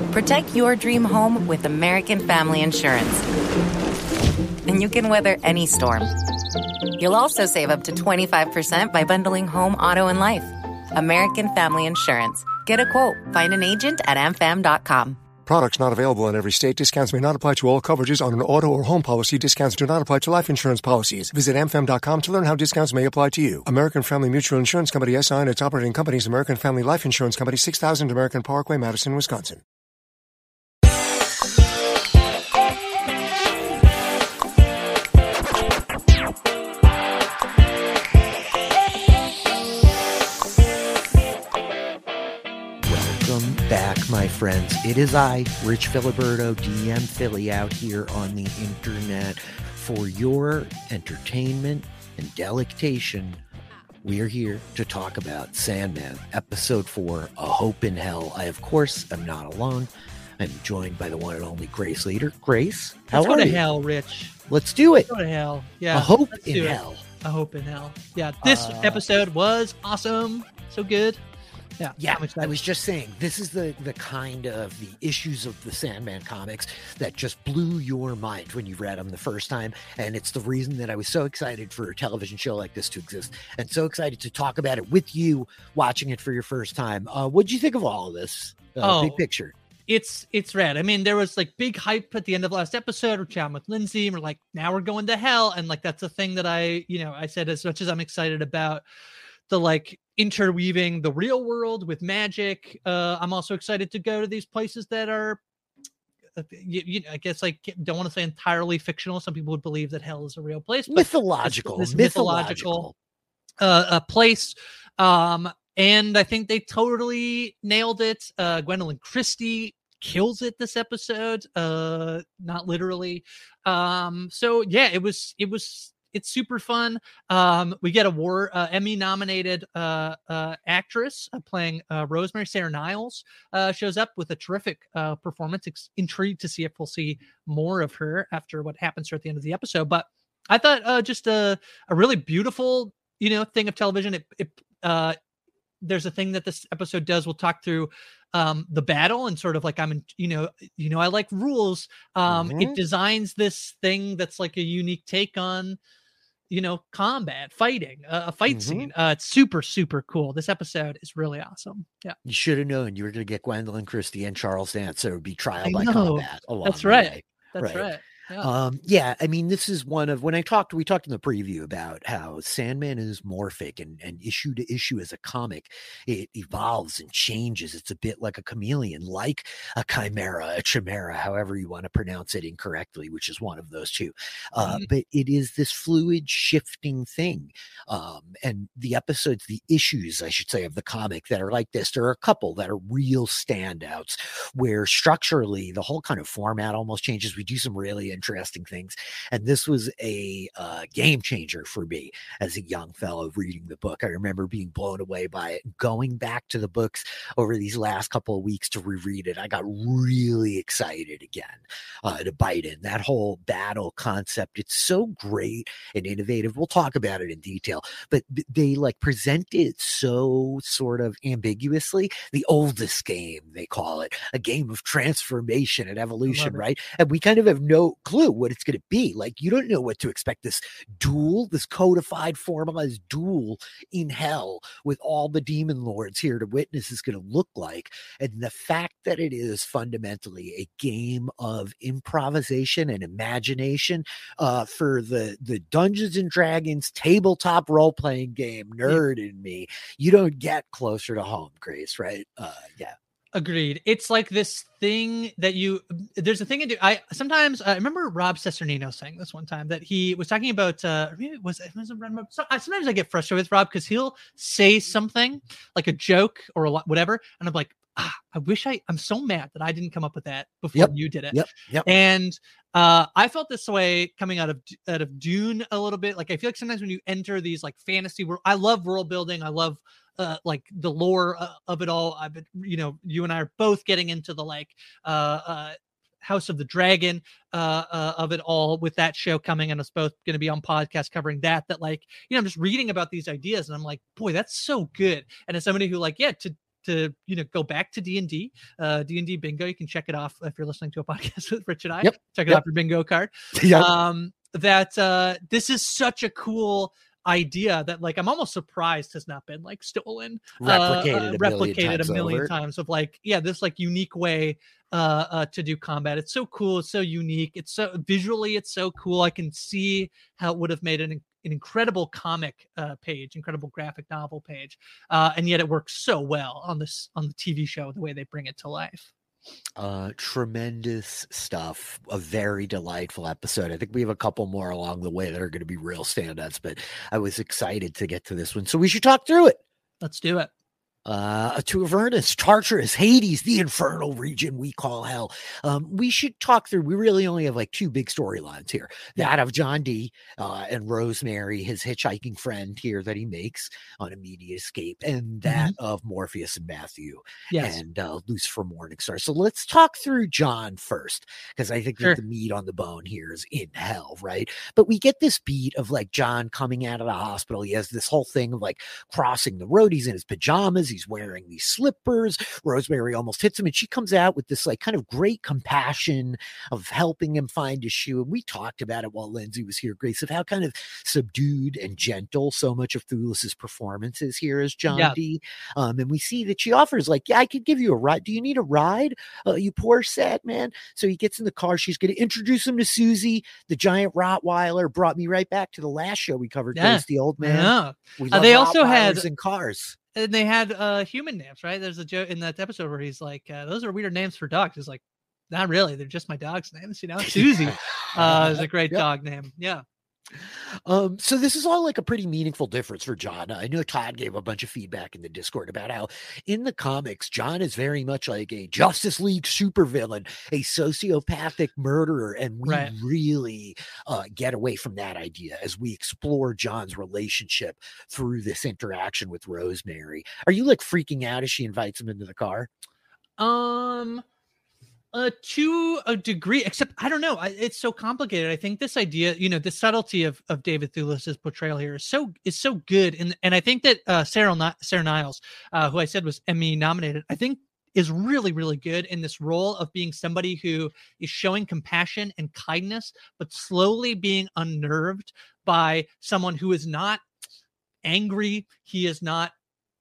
Protect your dream home with American Family Insurance. And you can weather any storm. You'll also save up to 25% by bundling home, auto, and life. American Family Insurance. Get a quote. Find an agent at amfam.com. Products not available in every state. Discounts may not apply to all coverages on an auto or home policy. Discounts do not apply to life insurance policies. Visit amfam.com to learn how discounts may apply to you. American Family Mutual Insurance Company, SI, and its operating companies, American Family Life Insurance Company, 6000 American Parkway, Madison, Wisconsin. Welcome back, my friends. It is I, Rich Filiberto, DM Philly, out here on the internet for your entertainment and delectation. We are here to talk about Sandman, Episode 4, A Hope in Hell. I, of course, am not alone. I'm joined by the one and only Grace Leader. Grace, how are you? Let's go to hell, Rich. Let's do it. Let's go to hell. Yeah. A Hope in Hell. A Hope in Hell. Yeah. This episode was awesome. So good. Yeah, I was just saying, this is the kind of the issues of the Sandman comics that just blew your mind when you read them the first time. And it's the reason that I was so excited for a television show like this to exist and so excited to talk about it with you watching it for your first time. What'd you think of all of this? Big picture. It's rad. I mean, there was like big hype at the end of last episode with John McLindsey, and we're like, now we're going to hell. And like, that's a thing that I said, as much as I'm excited about the like interweaving the real world with magic, I'm also excited to go to these places that are, I guess, like, don't want to say entirely fictional. Some people would believe that hell is a real place, but mythological place. And I think they totally nailed it. Gwendolyn Christie kills it this episode, not literally. So yeah, it's super fun. We get a Emmy nominated actress playing Rosemary. Sarah Niles shows up with a terrific performance. Intrigued to see if we'll see more of her after what happens to her at the end of the episode. But I thought just a really beautiful, thing of television. There's a thing that this episode does. We'll talk through the battle and sort of like, I like rules. It designs this thing that's like a unique take on, combat, fighting, a fight scene. It's super, super cool. This episode is really awesome. Yeah. You should have known you were going to get Gwendolyn Christie and Charles Dance. So it would be trial by combat. That's right. That's right. Yeah. I mean, this is one of, we talked in the preview about how Sandman is morphic and issue to issue as a comic, it evolves and changes. It's a bit like a chameleon, like a chimera, however you want to pronounce it incorrectly, which is one of those two. But it is this fluid shifting thing. And the episodes, the issues, I should say, of the comic that are like this, there are a couple that are real standouts where structurally the whole kind of format almost changes. We do some really interesting things, and this was a game changer for me as a young fellow reading the book. I remember being blown away by it, going back to the books over these last couple of weeks to reread it. I got really excited again to bite in that whole battle concept. It's so great and innovative. We'll talk about it in detail, but they like present it so sort of ambiguously. The oldest game, they call it, a game of transformation and evolution, right? And we kind of have no clue what it's going to be. Like, you don't know what to expect. This duel, this codified, formalized duel in hell with all the demon lords here to witness is going to look like. And the fact that it is fundamentally a game of improvisation and imagination for the Dungeons and Dragons tabletop role-playing game nerd in me, you don't get closer to home, Grace, right? Yeah. Agreed. It's like this thing that there's a thing I sometimes I remember Rob Cesternino saying this one time, that he was talking about sometimes I get frustrated with Rob because he'll say something like a joke or whatever, and I'm like, I'm so mad that I didn't come up with that before you did it. Yep. And I felt this way coming out of Dune a little bit. Like, I feel like sometimes when you enter these like fantasy world, I love world building. I love like the lore of it all. I've been, you and I are both getting into the like House of the Dragon of it all with that show coming, and us both going to be on podcast covering that like, I'm just reading about these ideas and I'm like, boy, that's so good. And as somebody who like, to go back to D&D, D&D bingo. You can check it off if you're listening to a podcast with Rich and I. Yep. Check it off your bingo card. Yep. That this is such a cool idea that like I'm almost surprised has not been like stolen, replicated a million times of like, yeah, this like unique way to do combat. It's so cool. It's so unique. It's so visually, it's so cool. I can see how it would have made an incredible comic page, incredible graphic novel page, and yet it works so well on the TV show, the way they bring it to life. Tremendous stuff. A very delightful episode. I think we have a couple more along the way that are going to be real standouts, but I was excited to get to this one, so we should talk through it. Let's do it. To Avernus, Tartarus, Hades, the infernal region we call hell. We should talk through. We really only have like two big storylines here. That of John Dee and Rosemary, his hitchhiking friend here that he makes on immediate escape, and that of Morpheus and Matthew and Lucifer Morningstar. So let's talk through John first, because I think that the meat on the bone here is in hell, right? But we get this beat of like John coming out of the hospital. He has this whole thing of like crossing the road. He's in his pajamas. He's wearing these slippers. Rosemary almost hits him, and she comes out with this like kind of great compassion of helping him find his shoe. And we talked about it while Lindsay was here, Grace, of how kind of subdued and gentle so much of Thulis's performance is here as John Dee. And we see that she offers like, yeah, I could give you a ride. Do you need a ride? You poor sad man. So he gets in the car. She's going to introduce him to Susie, the giant Rottweiler. Brought me right back to the last show we covered, Grace, the old man. We love they also had in cars. And they had human names, right? There's a joke in that episode where he's like, those are weird names for dogs. He's like, not really. They're just my dog's names, Susie is a great dog name. Yeah. So this is all like a pretty meaningful difference for John. I know Todd gave a bunch of feedback in the Discord about how in the comics, John is very much like a Justice League supervillain, a sociopathic murderer. And we really get away from that idea as we explore John's relationship through this interaction with Rosemary. Are you like freaking out as she invites him into the car? To a degree, except I don't know. It's so complicated. I think this idea, the subtlety of David Thewlis's portrayal here is so good, and I think that Sarah Niles, who I said was Emmy nominated, I think is really, really good in this role of being somebody who is showing compassion and kindness, but slowly being unnerved by someone who is not angry. He is not,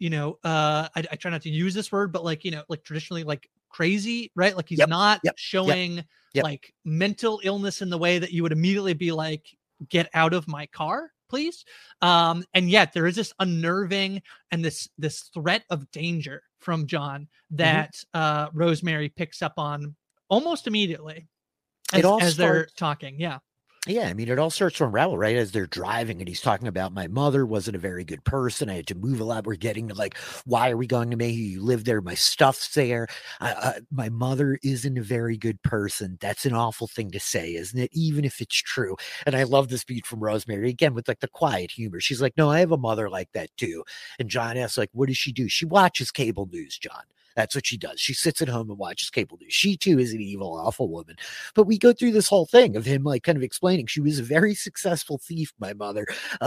I try not to use this word, but like traditionally like crazy, right? Like he's not showing like mental illness in the way that you would immediately be like, get out of my car, please. And yet there is this unnerving and this threat of danger from John that Rosemary picks up on almost immediately as they're talking. Yeah, I mean, it all starts from Raoul, right? As they're driving and he's talking about my mother wasn't a very good person. I had to move a lot. We're getting to like, why are we going to Mayhew? You live there. My stuff's there. My mother isn't a very good person. That's an awful thing to say, isn't it? Even if it's true. And I love this beat from Rosemary again with like the quiet humor. She's like, no, I have a mother like that too. And John asks like, what does she do? She watches cable news, John. That's what she does. She sits at home and watches cable news. She too is an evil, awful woman. But we go through this whole thing of him like kind of explaining she was a very successful thief, my mother.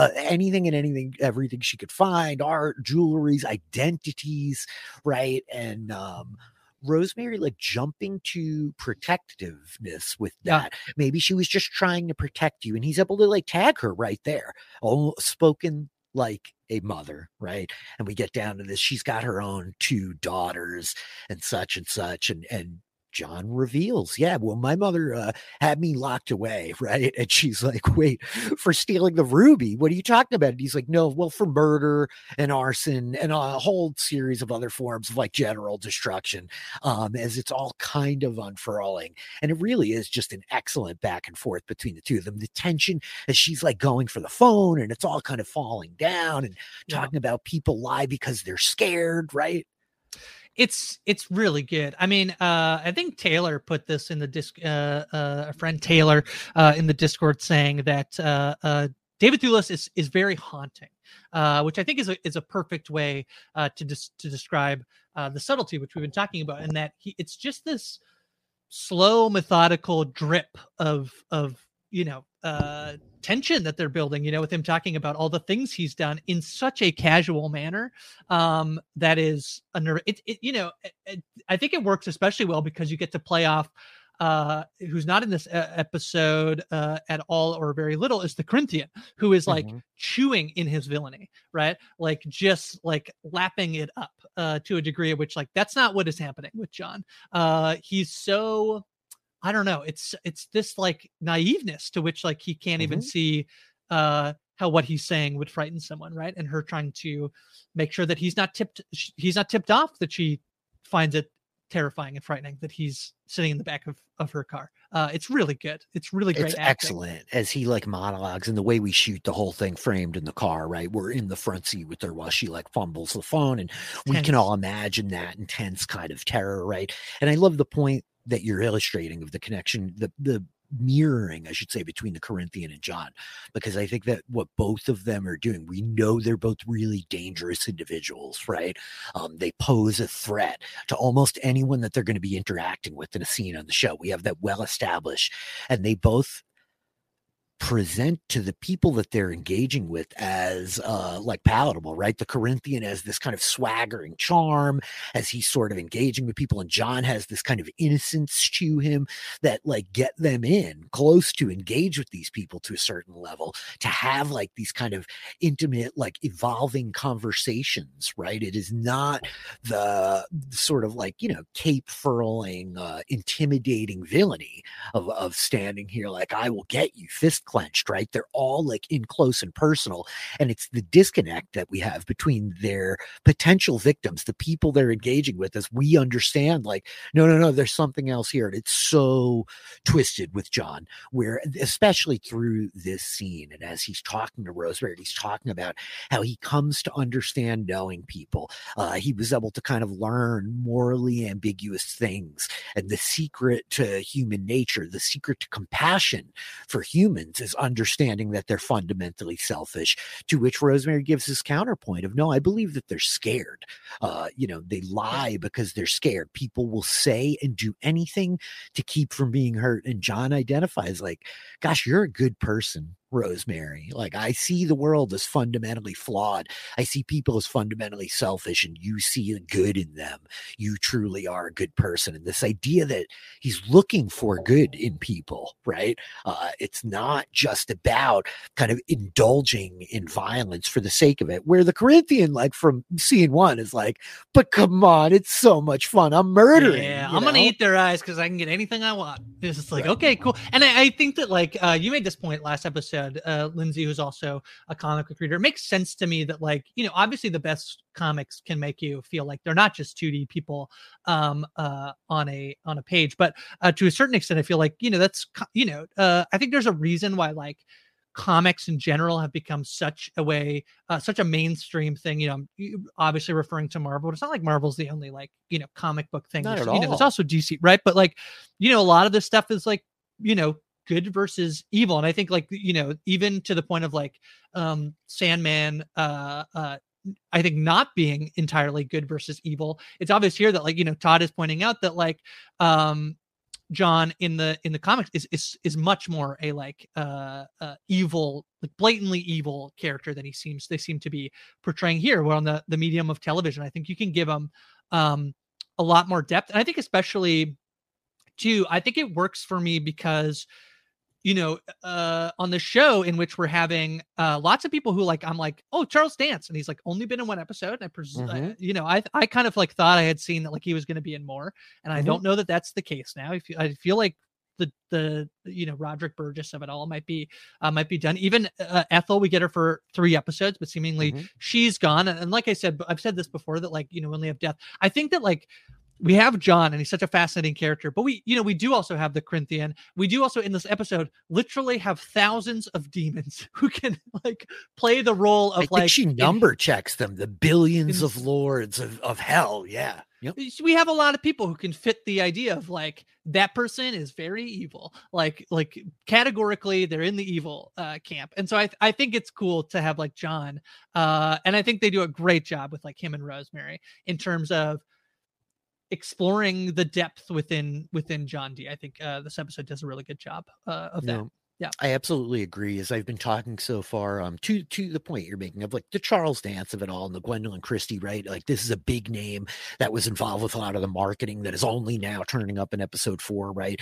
Everything she could find, art, jewelries, identities, right? And Rosemary like jumping to protectiveness with that. Maybe she was just trying to protect you, and he's able to like tag her right there. Oh, spoken like a mother, right? And we get down to this. She's got her own 2 daughters and such, and John reveals, well, my mother had me locked away, right? And she's like, wait, for stealing the ruby? What are you talking about? And he's like, no, well, for murder and arson and a whole series of other forms of like general destruction, as it's all kind of unfurling. And it really is just an excellent back and forth between the two of them. The tension as she's like going for the phone and it's all kind of falling down and talking about people lie because they're scared, right? It's really good. I mean, I think Taylor put this in the a friend Taylor in the Discord saying that David Thewlis is very haunting, which I think is a perfect way to describe the subtlety which we've been talking about, and that it's just this slow, methodical drip of tension that they're building, with him talking about all the things he's done in such a casual manner. That is I think it works especially well because you get to play off who's not in this episode at all or very little is the Corinthian, who is like chewing in his villainy, right? Like just like lapping it up to a degree of which like that's not what is happening with John. He's so, I don't know. It's this like naiveness to which like he can't even see how what he's saying would frighten someone, right? And her trying to make sure that he's not tipped off, that she finds it terrifying and frightening that he's sitting in the back of her car. It's really good. It's really great. It's acting. Excellent as he like monologues, and the way we shoot the whole thing framed in the car, right? We're in the front seat with her while she like fumbles the phone, and we can all imagine that intense kind of terror, right? And I love the point that you're illustrating of the connection, the mirroring, I should say, between the Corinthian and John, because I think that what both of them are doing, we know they're both really dangerous individuals, right? They pose a threat to almost anyone that they're going to be interacting with in a scene on the show. We have that well established, and they both present to the people that they're engaging with as like palatable, right? The Corinthian has this kind of swaggering charm as he's sort of engaging with people, and John has this kind of innocence to him that like get them in close to engage with these people to a certain level, to have like these kind of intimate, like evolving conversations, right? It is not the sort of like, cape furling, intimidating villainy of standing here like, I will get you, fist clenched, right? They're all like in close and personal. And it's the disconnect that we have between their potential victims, the people they're engaging with, as we understand like, no, there's something else here. And it's so twisted with John, where especially through this scene, and as he's talking to Rosemary, he's talking about how he comes to understand knowing people. He was able to kind of learn morally ambiguous things, and the secret to human nature, the secret to compassion for humans is understanding that they're fundamentally selfish, to which Rosemary gives his counterpoint of, no, I believe that they're scared. They lie because they're scared. People will say and do anything to keep from being hurt. And John identifies like, gosh, you're a good person, Rosemary. Like, I see the world as fundamentally flawed. I see people as fundamentally selfish, and you see the good in them. You truly are a good person. And this idea that he's looking for good in people, right? It's not just about kind of indulging in violence for the sake of it, where the Corinthian, like from scene one, is like, but come on, it's so much fun. I'm murdering. Yeah, I'm going to eat their eyes because I can get anything I want. It's just like, okay, cool. And I think that like you made this point last episode, Lindsay, who's also a comic book reader. It makes sense to me that like, obviously the best comics can make you feel like they're not just 2D people on a page, but to a certain extent, I feel like, that's, I think there's a reason why like comics in general have become such a mainstream thing. I'm obviously referring to Marvel, but it's not like Marvel's the only like, comic book thing. Not at all. There's also DC, right? But like, a lot of this stuff is like, good versus evil. And I think like, even to the point of like Sandman, I think not being entirely good versus evil. It's obvious here that like, Todd is pointing out that like John in the comics is much more a like evil, like blatantly evil character than they seem to be portraying here. Where on the medium of television, I think you can give him a lot more depth. And I think especially too, I think it works for me because on the show in which we're having lots of people who like, I'm like, oh, Charles Dance, and he's like only been in one episode. And I kind of like thought I had seen that like he was going to be in more, and I don't know that that's the case now. I feel like the Roderick Burgess of it all might be done. Even Ethel, we get her for 3 episodes, but seemingly she's gone. And like I said, I've said this before that like when they have death, I think that like we have John, and he's such a fascinating character, but we do also have the Corinthian. We do also in this episode literally have thousands of demons who can like play the role of like she number checks them, the billions of lords of hell. Yeah. Yep. We have a lot of people who can fit the idea of like that person is very evil, like categorically they're in the evil camp. And so I think it's cool to have like John, and I think they do a great job with like him and Rosemary in terms of exploring the depth within John D. I think this episode does a really good job of that. I absolutely agree. As I've been talking so far, to the point you're making of like the Charles Dance of it all and the Gwendolyn Christie, right? Like this is a big name that was involved with a lot of the marketing that is only now turning up in episode 4, right?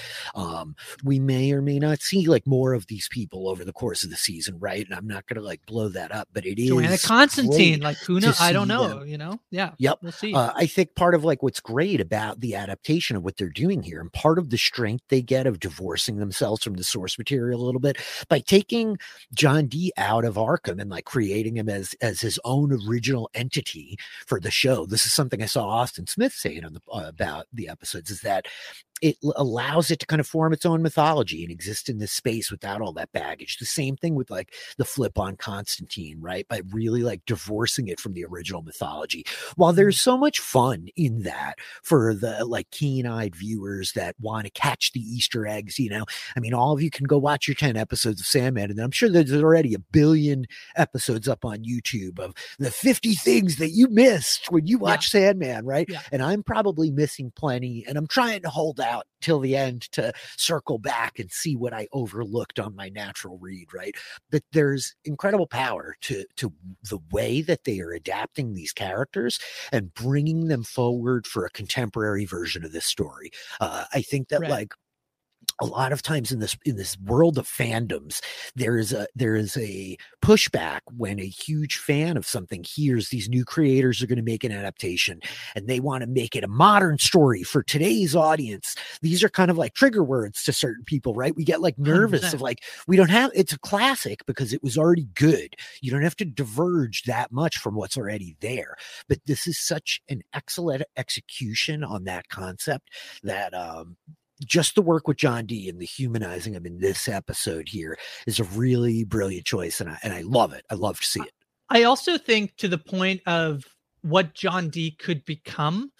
We may or may not see like more of these people over the course of the season, right? And I'm not going to like blow that up, but it is Joanna Constantine, like who knows? I don't know, them. you know? Yeah. Yep. We'll see. I think part of like what's great about the adaptation of what they're doing here, and part of the strength they get of divorcing themselves from the source material a little bit by taking John Dee out of Arkham and like creating him as his own original entity for the show. This is something I saw Austin Smith saying on the about the episodes, is that it allows it to kind of form its own mythology and exist in this space without all that baggage. The same thing with like the flip on Constantine, right? By really like divorcing it from the original mythology. While there's so much fun in that for the like keen-eyed viewers that want to catch the Easter eggs, you know, I mean, all of you can go watch your 10 episodes of Sandman, and I'm sure there's already 1 billion episodes up on YouTube of the 50 things that you missed when you watch Sandman, right? Yeah. And I'm probably missing plenty, and I'm trying to hold out till the end to circle back and see what I overlooked on my natural read, right? But there's incredible power to the way that they are adapting these characters and bringing them forward for a contemporary version of this story. I think that like a lot of times in this world of fandoms, there is a pushback when a huge fan of something hears these new creators are going to make an adaptation and they want to make it a modern story for today's audience. These are kind of like trigger words to certain people, right? We get like nervous 100%. Of like, we don't have, it's a classic because it was already good. You don't have to diverge that much from what's already there. But this is such an excellent execution on that concept that, just the work with John Dee and the humanizing him in this episode here is a really brilliant choice. And I love it. I love to see it. I also think to the point of what John Dee could become.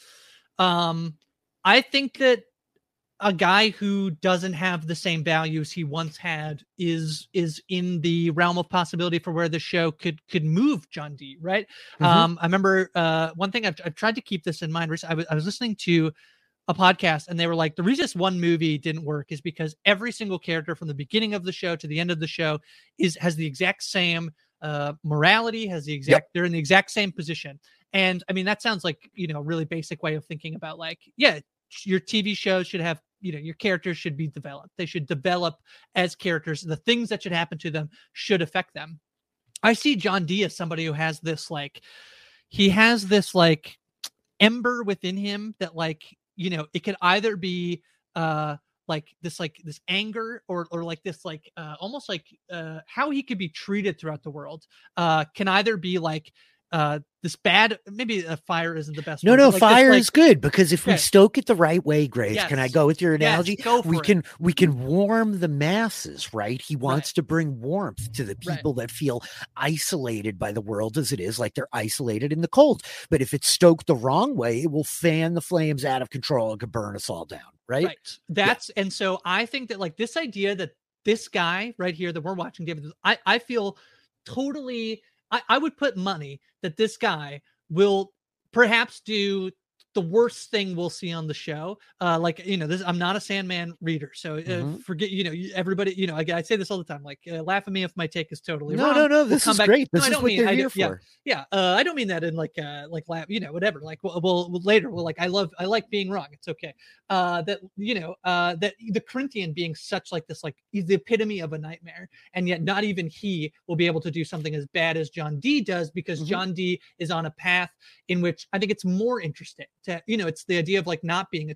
I think that a guy who doesn't have the same values he once had is in the realm of possibility for where the show could move John Dee. Right. I remember one thing I've tried to keep this in mind. I was listening to a podcast and they were like, the reason this one movie didn't work is because every single character from the beginning of the show to the end of the show has the exact same morality, has the exact, they're in the exact same position. And I mean, that sounds like, you know, a really basic way of thinking about like, yeah, your TV shows should have, you know, your characters should be developed. They should develop as characters. The things that should happen to them should affect them. I see John Dee as somebody who has this, like, he has this like ember within him that like, you know, it could either be like this anger or like this, like almost like how he could be treated throughout the world can either be like this bad, maybe a fire isn't the best. No, word, like fire is good because if we stoke it the right way, Grace, yes. Can I go with your analogy? Yes, go for it. We can warm the masses, right? He wants to bring warmth to the people that feel isolated by the world as it is, like they're isolated in the cold. But if it's stoked the wrong way, it will fan the flames out of control and could burn us all down, right? That's and so I think that like this idea that this guy right here that we're watching, David, I feel totally. I would put money that this guy will perhaps do the worst thing we'll see on the show. Like, you know, this, I'm not a Sandman reader, so forget, you know, everybody, you know, I say this all the time, like, laugh at me if my take is totally wrong. No, this is great. This is what they're here for. Yeah. I don't mean that in like laugh, you know, whatever. Like, well, later, well, like, I like being wrong. It's okay. That, you know, that the Corinthian being such like this, like, he's the epitome of a nightmare, and yet not even he will be able to do something as bad as John Dee does, because John Dee is on a path in which I think it's more interesting to, you know, it's the idea of like not being a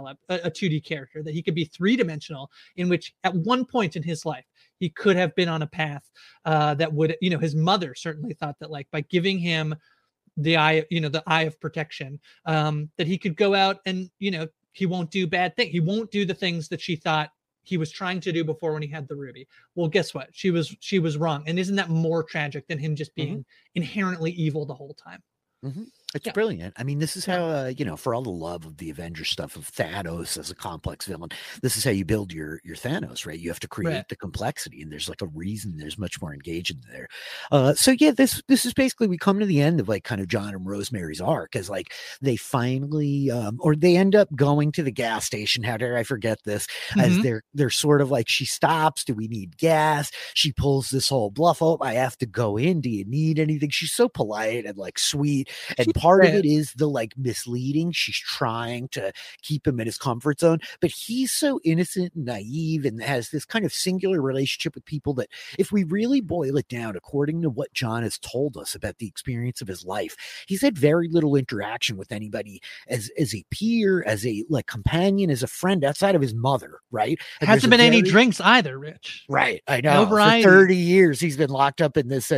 2D character, that he could be 3-dimensional, in which at one point in his life he could have been on a path that would, you know, his mother certainly thought that like by giving him the eye, you know, the eye of protection, that he could go out and, you know, he won't do bad things. He won't do the things that she thought he was trying to do before when he had the ruby. Well, guess what? She was wrong. And isn't that more tragic than him just being inherently evil the whole time? It's brilliant. I mean, this is how, for all the love of the Avengers stuff of Thanos as a complex villain, this is how you build your Thanos, right? You have to create the complexity, and there's like a reason there's much more engagement there. This is basically, we come to the end of like kind of John and Rosemary's arc as like they finally, or they end up going to the gas station. How dare I forget this? As they're sort of like, she stops. Do we need gas? She pulls this whole bluff. Oh, I have to go in. Do you need anything? She's so polite and like sweet. And part of it is the like misleading. She's trying to keep him in his comfort zone, but he's so innocent and naive and has this kind of singular relationship with people that if we really boil it down, according to what John has told us about the experience of his life, he's had very little interaction with anybody as a peer, as a like companion, as a friend outside of his mother, right? And hasn't been any drinks either, Rich. Right. I know. No variety. For 30 years, he's been locked up in this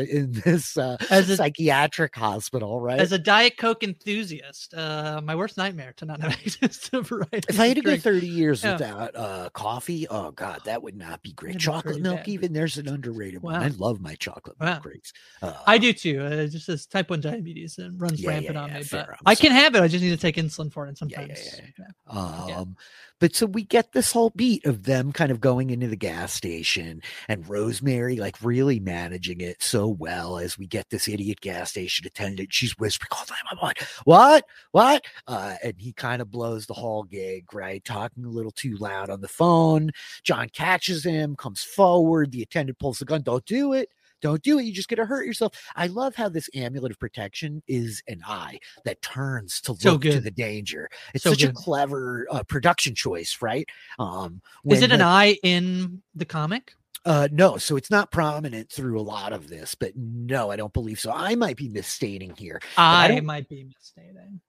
psychiatric hospital, right? As a Diet Coke enthusiast, my worst nightmare to not have access to variety. If I had to go 30 years without coffee, oh God, that would not be great. Chocolate milk, bad. Even there's an underrated one. I love my chocolate milk drinks. I do too. Just as type 1 diabetes and runs rampant on me. But I can have it. I just need to take insulin for it sometimes. But so we get this whole beat of them kind of going into the gas station and Rosemary like really managing it so well as we get this idiot gas station attendant. She's whispering all the time. I'm like, what? And he kind of blows the whole gig, right? Talking a little too loud on the phone. John catches him, comes forward. The attendant pulls the gun. Don't do it. Don't do it. You're just going to hurt yourself. I love how this amulet of protection is an eye that turns to look to the danger. It's such a clever production choice, right? Is it an eye in the comic? No, so it's not prominent through a lot of this, but no, I don't believe so. I might be misstating here. I might be misstating.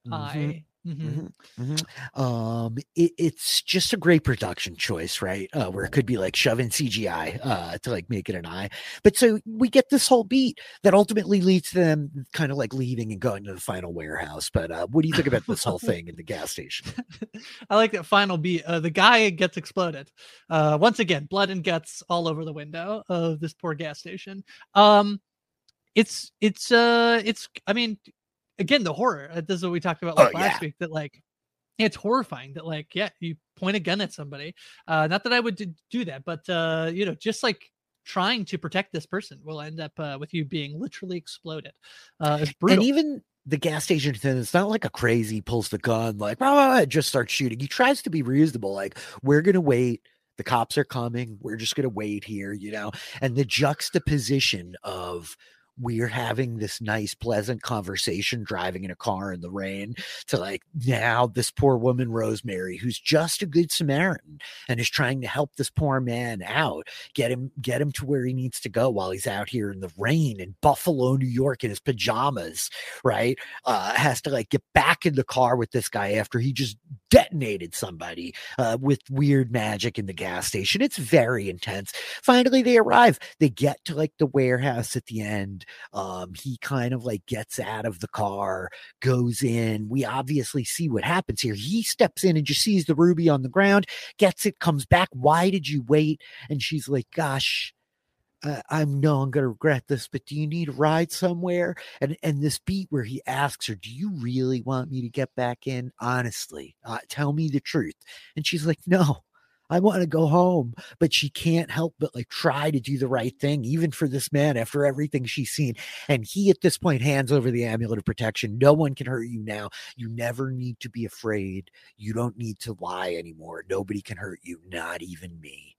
It's just a great production choice, right? Where it could be like shoving CGI to like make it an eye. But so we get this whole beat that ultimately leads to them kind of like leaving and going to the final warehouse. But what do you think about this whole thing in the gas station? I like that final beat. The guy gets exploded. Once again, blood and guts all over the window of this poor gas station. It's I mean, again, the horror. This is what we talked about last week. That like, it's horrifying. That like, you point a gun at somebody. Not that I would do that, but just like trying to protect this person will end up with you being literally exploded. It's brutal. And even the gas station attendant, it's not like a crazy pulls the gun like just starts shooting. He tries to be reasonable. Like, we're gonna wait. The cops are coming. We're just gonna wait here, And the juxtaposition of we're having this nice, pleasant conversation driving in a car in the rain to like now this poor woman, Rosemary, who's just a good Samaritan and is trying to help this poor man out, get him to where he needs to go while he's out here in the rain in Buffalo, New York in his pajamas, right? Has to like get back in the car with this guy after he just detonated somebody with weird magic in the gas station. It's very intense. Finally, they arrive. They get to like the warehouse at the end. He kind of like gets out of the car, goes in. We obviously see what happens here. He steps in and just sees the ruby on the ground, gets it, comes back. Why did you wait? And she's like, gosh, I'm going to regret this, but do you need a ride somewhere? And this beat where he asks her, do you really want me to get back in? Honestly, tell me the truth. And she's like, no, I want to go home. But she can't help but like try to do the right thing, even for this man after everything she's seen. And he at this point hands over the amulet of protection. No one can hurt you now. You never need to be afraid. You don't need to lie anymore. Nobody can hurt you, not even me.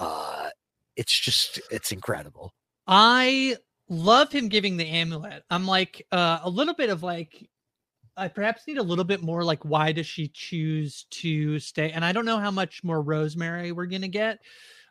It's incredible. I love him giving the amulet. I'm like a little bit of like, I perhaps need a little bit more like, why does she choose to stay? And I don't know how much more Rosemary we're going to get.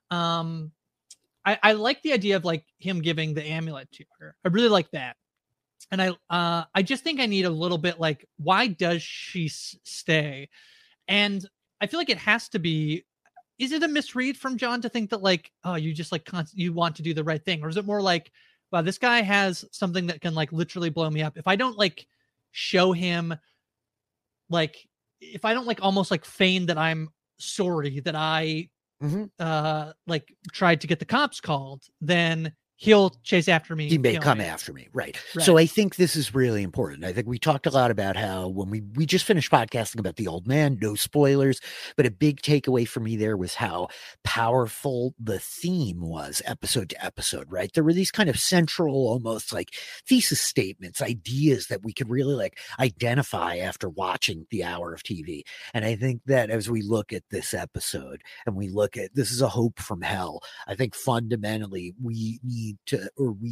I like the idea of like him giving the amulet to her. I really like that. And I just think I need a little bit like, why does she stay? And I feel like it has to be, is it a misread from John to think that like, oh, you just like, you want to do the right thing? Or is it more like, wow, this guy has something that can like literally blow me up. If I don't like show him, like, if I don't like almost like feign that I'm sorry that I like tried to get the cops called, then he'll chase after me. He may kill come me. after me. Right. Right. So I think this is really important. I think we talked a lot about how when we just finished podcasting about the old man, no spoilers, but a big takeaway for me there was how powerful the theme was episode to episode, right? There were these kind of central, almost like thesis statements, ideas that we could really like identify after watching the hour of TV. And I think that as we look at this episode and we look at this is a hope from hell, I think fundamentally we need to,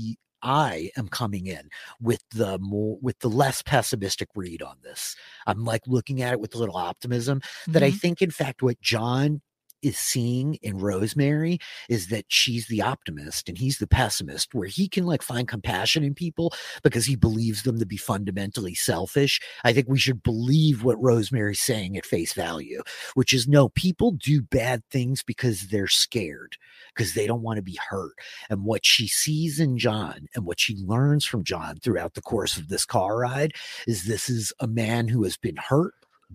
I am coming in with the less pessimistic read on this. I'm like looking at it with a little optimism that I think, in fact, what John is seeing in Rosemary is that she's the optimist and he's the pessimist, where he can like find compassion in people because he believes them to be fundamentally selfish. I think we should believe what Rosemary's saying at face value, which is no, people do bad things because they're scared, because they don't want to be hurt. And what she sees in John and what she learns from John throughout the course of this car ride is this is a man who has been hurt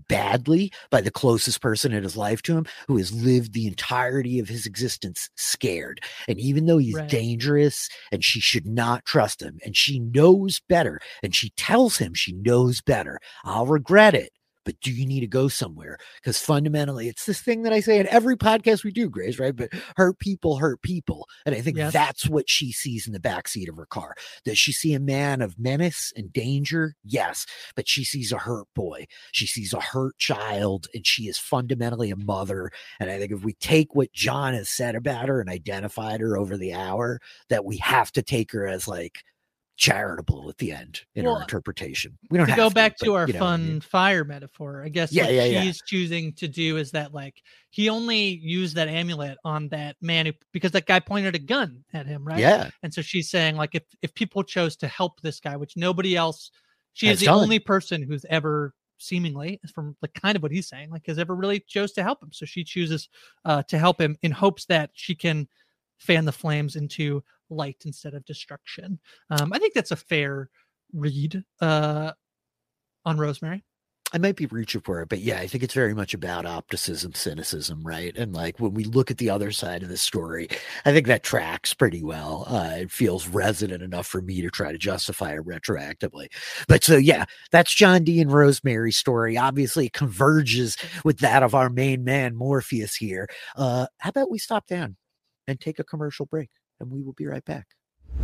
badly by the closest person in his life to him, who has lived the entirety of his existence scared. And even though he's dangerous and she should not trust him, and she knows better, and she tells him she knows better, I'll regret it, but do you need to go somewhere? Because fundamentally, it's this thing that I say in every podcast we do, Grace, right? But hurt people hurt people. And I think that's what she sees in the backseat of her car. Does she see a man of menace and danger? Yes. But she sees a hurt boy. She sees a hurt child, and she is fundamentally a mother. And I think if we take what John has said about her and identified her over the hour, that we have to take her as like charitable at the end in our interpretation. We don't have to go back to our you know, fun fire metaphor. I guess what she's choosing to do is that like he only used that amulet on that man because that guy pointed a gun at him, right? Yeah. And so she's saying like if people chose to help this guy, which nobody else, she is the only person who's ever seemingly, from like kind of what he's saying, like has ever really chose to help him. So she chooses to help him in hopes that she can fan the flames into light instead of destruction. I think that's a fair read on Rosemary. I might be reaching for it, but yeah, I think it's very much about opticism, cynicism, right? And like when we look at the other side of the story, I think that tracks pretty well. It feels resonant enough for me to try to justify it retroactively. But so yeah, that's John Dee and Rosemary's story. Obviously, it converges with that of our main man Morpheus here. How about we stop down and take a commercial break, and we will be right back.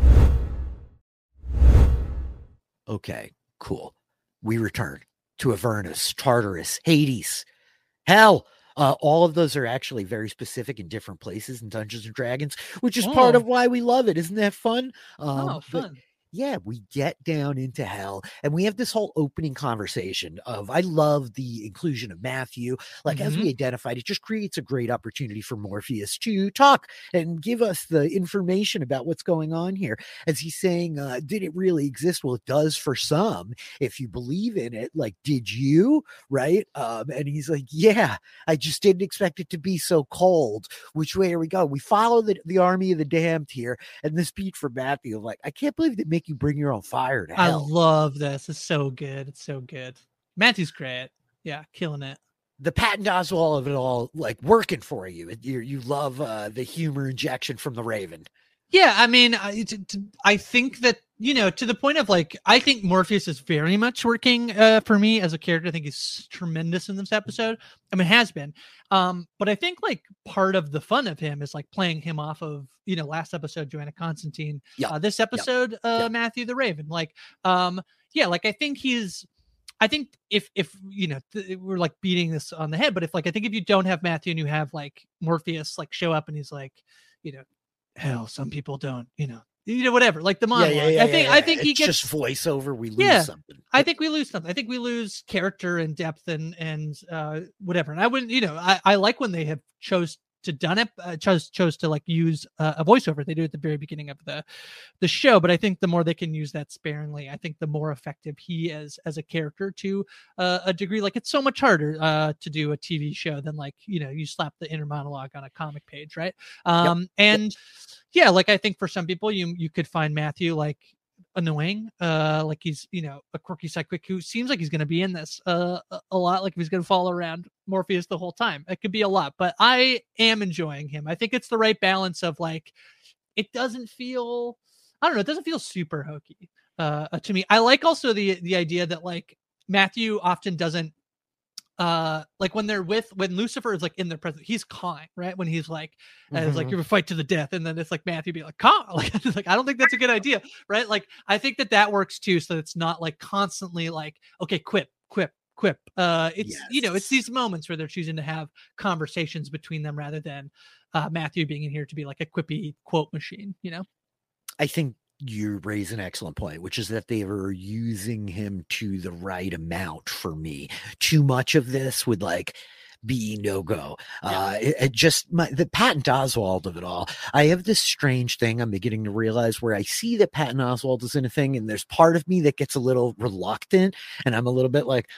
Okay, cool. We return to Avernus, Tartarus, Hades, Hell. All of those are actually very specific in different places in Dungeons and Dragons, which is part of why we love it. Isn't that fun? Fun. Yeah, we get down into hell and we have this whole opening conversation of, I love the inclusion of Matthew. Like as we identified, it just creates a great opportunity for Morpheus to talk and give us the information about what's going on here. As he's saying, did it really exist? Well, it does for some, if you believe in it. Like, did you? Right? And he's like, yeah, I just didn't expect it to be so cold. Which way are we going? We follow the army of the damned here. And this beat for Matthew, like, I can't believe they make you bring your own fire to hell. I love this. It's so good. It's so good. Matthew's great. Yeah, killing it. The Patton Oswalt of it all, like working for you. You love the humor injection from the Raven. Yeah, I mean, I think that, you know, to the point of like, I think Morpheus is very much working for me as a character. I think he's tremendous in this episode. I mean, has been. But I think like part of the fun of him is like playing him off of, you know, last episode, Joanna Constantine. This episode, Matthew the Raven. Like, like I think if you know, we're like beating this on the head, but if like, I think if you don't have Matthew and you have like Morpheus like show up and he's like, you know, hell, some people don't, you know, whatever, like the monologue. I think he gets just voiceover. We lose something. I think we lose something. I think we lose character and depth and whatever. And I wouldn't, you know, I like when they have chose to like use a voiceover. They do at the very beginning of the show, but I think the more they can use that sparingly, I think the more effective he is as a character to a degree. Like it's so much harder to do a TV show than like, you know, you slap the inner monologue on a comic page, right? Like I think for some people you could find Matthew like annoying, like he's, you know, a quirky sidekick who seems like he's going to be in this a lot, like if he's going to follow around Morpheus the whole time. It could be a lot, but I am enjoying him. I think it's the right balance of like, it doesn't feel, I don't know, it doesn't feel super hokey to me. I like also the idea that like Matthew often doesn't like when Lucifer is like in their presence, he's calm, right? When he's like, it's like you're a fight to the death, and then it's like Matthew be like, calm, like, like I don't think that's a good idea, right? Like I think that works too, so it's not like constantly like, okay, quip. It's it's these moments where they're choosing to have conversations between them rather than Matthew being in here to be like a quippy quote machine, I think you raise an excellent point, which is that they were using him to the right amount for me. Too much of this would like be no go. It just the Patton Oswalt of it all. I have this strange thing I'm beginning to realize where I see that Patton Oswalt is in a thing, and there's part of me that gets a little reluctant, and I'm a little bit like,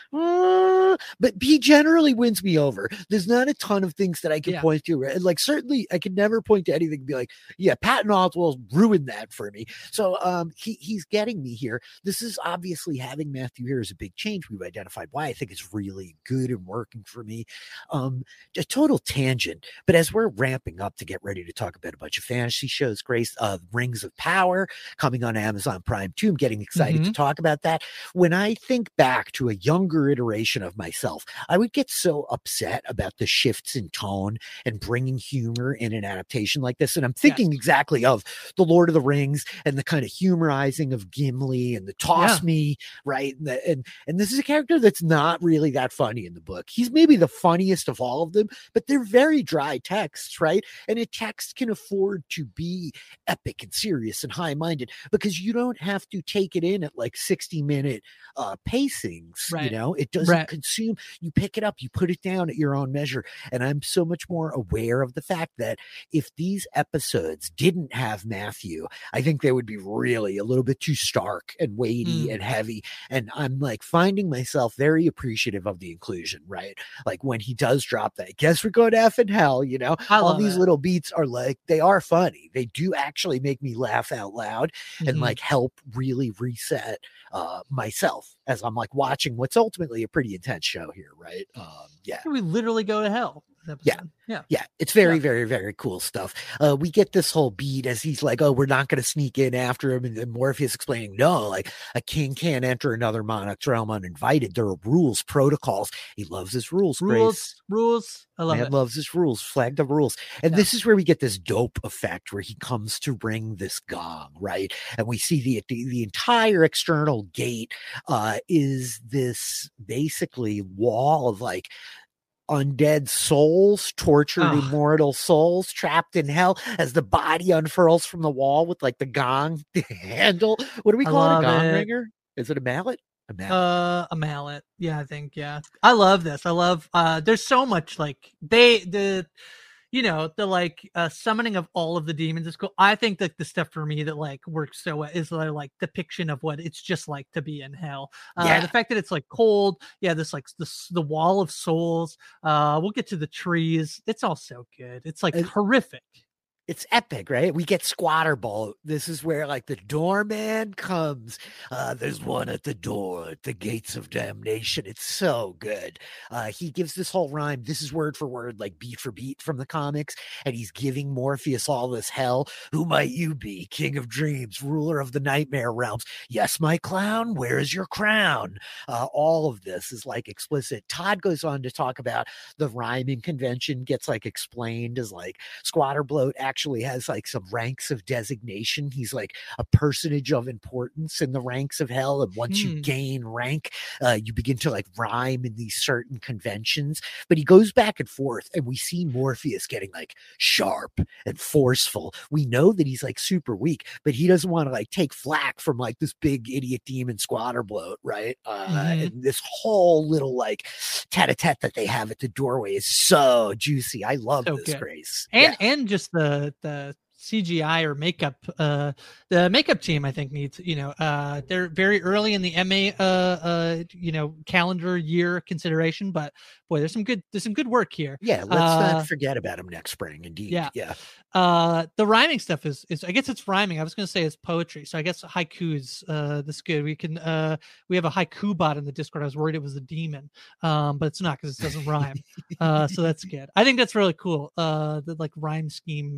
but he generally wins me over. There's not a ton of things that I can point to. Right? Like certainly, I could never point to anything and be like, yeah, Patton Oswalt ruined that for me. So he's getting me here. This is obviously having Matthew here is a big change. We've identified why I think it's really good and working for me. A total tangent, but as we're ramping up to get ready to talk about a bunch of fantasy shows, Grace, Rings of Power coming on Amazon Prime too. I'm getting excited to talk about that. When I think back to a younger iteration of myself, I would get so upset about the shifts in tone and bringing humor in an adaptation like this. And I'm thinking exactly of The Lord of the Rings and the kind of humorizing of Gimli and the toss me, right? And this is a character that's not really that funny in the book. He's maybe the funniest of all of them, but they're very dry texts, right? And a text can afford to be epic and serious and high-minded because you don't have to take it in at like 60-minute pacings, right. It doesn't consume. You pick it up, you put it down at your own measure. And I'm so much more aware of the fact that if these episodes didn't have Matthew, I think they would be really a little bit too stark and weighty and heavy. And I'm like finding myself very appreciative of the inclusion, right? Like when he does drop that, guess we're going to F in hell, all these little beats are like, they are funny. They do actually make me laugh out loud and like help really reset myself as I'm like watching what's ultimately a pretty intense show here, right? We literally go to hell. Yeah. It's very, very, very cool stuff. We get this whole beat as he's like, oh, we're not going to sneak in after him. And Morpheus explaining, no, like a king can't enter another monarch's realm uninvited. There are rules, protocols. He loves his rules. Rules. I love it. Loves his rules, flag the rules. And this is where we get this dope effect where he comes to ring this gong, right? And we see the entire external gate is this basically wall of like undead souls, tortured immortal souls trapped in hell as the body unfurls from the wall with like the gong handle. What do we call it? A gong ringer? Is it a mallet? A mallet. Yeah, I think. Yeah. I love this. I love, there's so much like the summoning of all of the demons is cool. I think that the stuff for me that like works so well is like depiction of what it's just like to be in hell. The fact that it's like cold. Yeah. This like the wall of souls. We'll get to the trees. It's all so good. It's like horrific. It's epic, right? We get Squatter Bolt. This is where like the doorman comes. There's one at the door, at the gates of damnation. It's so good. He gives this whole rhyme. This is word for word, like beat for beat from the comics. And he's giving Morpheus all this hell. Who might you be? King of dreams, ruler of the nightmare realms. Yes, my clown, where is your crown? All of this is like explicit. Todd goes on to talk about the rhyming convention gets like explained as like Squatter Bloat actually has like some ranks of designation. He's like a personage of importance in the ranks of hell. And once you gain rank, you begin to like rhyme in these certain conventions. But he goes back and forth, and we see Morpheus getting like sharp and forceful. We know that he's like super weak, but he doesn't want to like take flack from like this big idiot demon Squatter Bloat, right? And this whole little like tete-a-tete that they have at the doorway is so juicy. I love this, good. Grace. And just the CGI or makeup, the makeup team, I think needs, they're very early in the MA, calendar year consideration, but boy, there's some good work here. Yeah. Let's not forget about him next spring. Indeed. Yeah. The rhyming stuff is, I guess it's rhyming. I was going to say it's poetry. So I guess haikus, this good. We can, we have a haiku bot in the Discord. I was worried it was a demon, but it's not because it doesn't rhyme. So that's good. I think that's really cool. The like rhyme scheme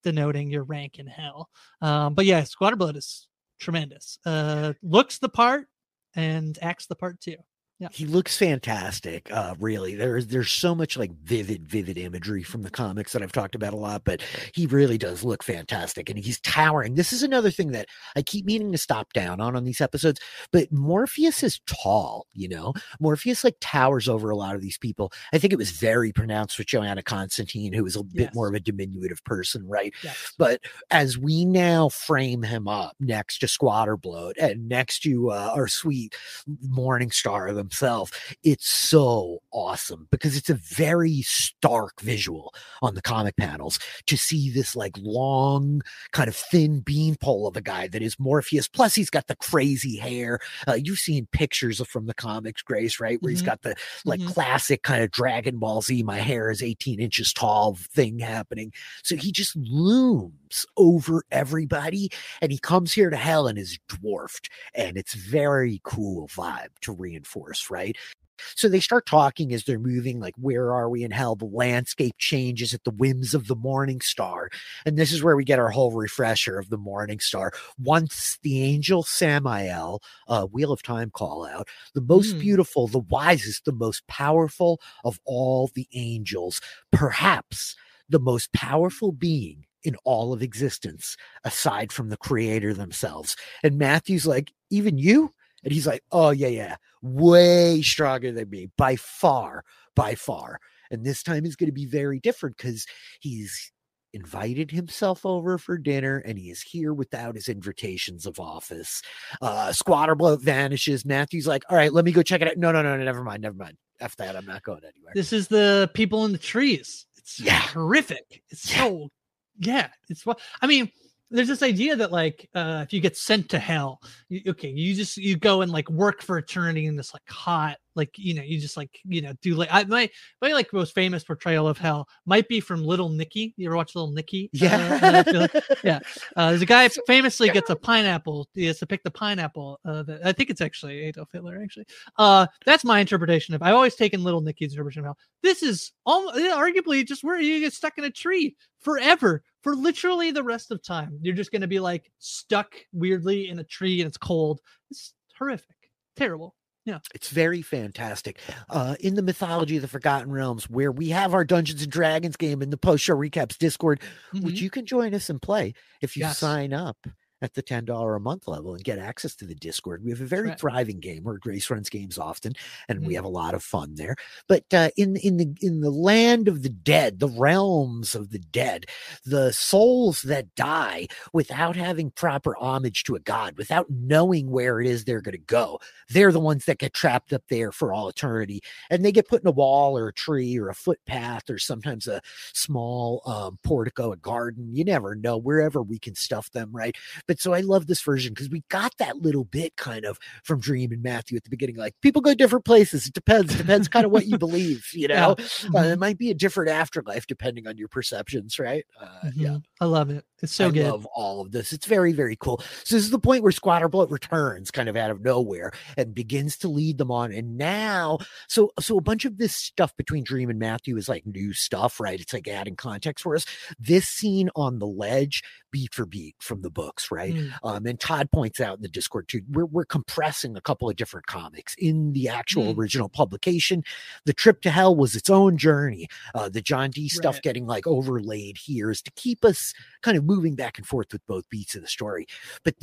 denoting your rank in hell. But yeah, Squatter Blood is tremendous. Looks the part and acts the part too. Yeah. He looks fantastic. Really, there's so much like vivid imagery from the comics that I've talked about a lot, but he really does look fantastic, and he's towering. This is another thing that I keep meaning to stop down on these episodes, but Morpheus is tall, you know? Morpheus like towers over a lot of these people. I think it was very pronounced with Joanna Constantine, who was a bit more of a diminutive person, right? Yes. But as we now frame him up next to Squatter Bloat and next to our sweet Morning Star himself, it's so awesome because it's a very stark visual on the comic panels to see this like long kind of thin beanpole of a guy that is Morpheus. Plus he's got the crazy hair. You've seen pictures from the comics, Grace, right? Where he's got the like classic kind of Dragon Ball Z, my hair is 18 inches tall thing happening. So he just looms over everybody, and he comes here to hell and is dwarfed, and it's very cool vibe to reinforce, right? So they start talking as they're moving, like, where are we in hell? The landscape changes at the whims of the Morning Star. And this is where we get our whole refresher of the Morning Star. Once the angel Samael, Wheel of Time call out, the most beautiful, the wisest, the most powerful of all the angels, perhaps the most powerful being in all of existence, aside from the creator themselves. And Matthew's like, even you? And he's like, oh, yeah, way stronger than me, by far. And this time is going to be very different because he's invited himself over for dinner, and he is here without his invitations of office. Squatter Bloat vanishes. Matthew's like, all right, let me go check it out. No, never mind. F that, I'm not going anywhere. This is the people in the trees. It's horrific. It's so, it's, I mean, there's this idea that like if you get sent to hell, you go and like work for eternity in this like hot, like, you know, you just like, you know, do like my like most famous portrayal of hell might be from Little Nicky. You ever watch Little Nicky? There's a guy famously gets a pineapple. He has to pick the pineapple. I think it's actually Adolf Hitler. Actually, that's my interpretation of. I've always taken Little Nicky's interpretation of hell. This is arguably just where you get stuck in a tree forever. For literally the rest of time, you're just going to be like stuck weirdly in a tree, and it's cold. It's horrific, terrible. Yeah, it's very fantastic. In the mythology of the Forgotten Realms, where we have our Dungeons and Dragons game in the post-show recaps Discord, which you can join us and play if you sign up at the $10 a month level and get access to the Discord. We have a very thriving game where Grace runs games often, and we have a lot of fun there. But in the land of the dead, the realms of the dead, the souls that die without having proper homage to a god, without knowing where it is they're going to go, they're the ones that get trapped up there for all eternity, and they get put in a wall or a tree or a footpath or sometimes a small portico, a garden. You never know, wherever we can stuff them, right? But so I love this version because we got that little bit kind of from Dream and Matthew at the beginning, like people go different places. It depends kind of what you believe, you know. It might be a different afterlife depending on your perceptions, right? I love it. It's so good. I love all of this. It's very, very cool. So this is the point where Squatter Bloat returns kind of out of nowhere and begins to lead them on. And now, so a bunch of this stuff between Dream and Matthew is like new stuff, right? It's like adding context for us. This scene on the ledge, beat for beat from the books, right? And Todd points out in the Discord too, we're compressing a couple of different comics in the actual original publication. The Trip to Hell was its own journey. The John D stuff getting like overlaid here is to keep us kind of moving back and forth with both beats of the story. But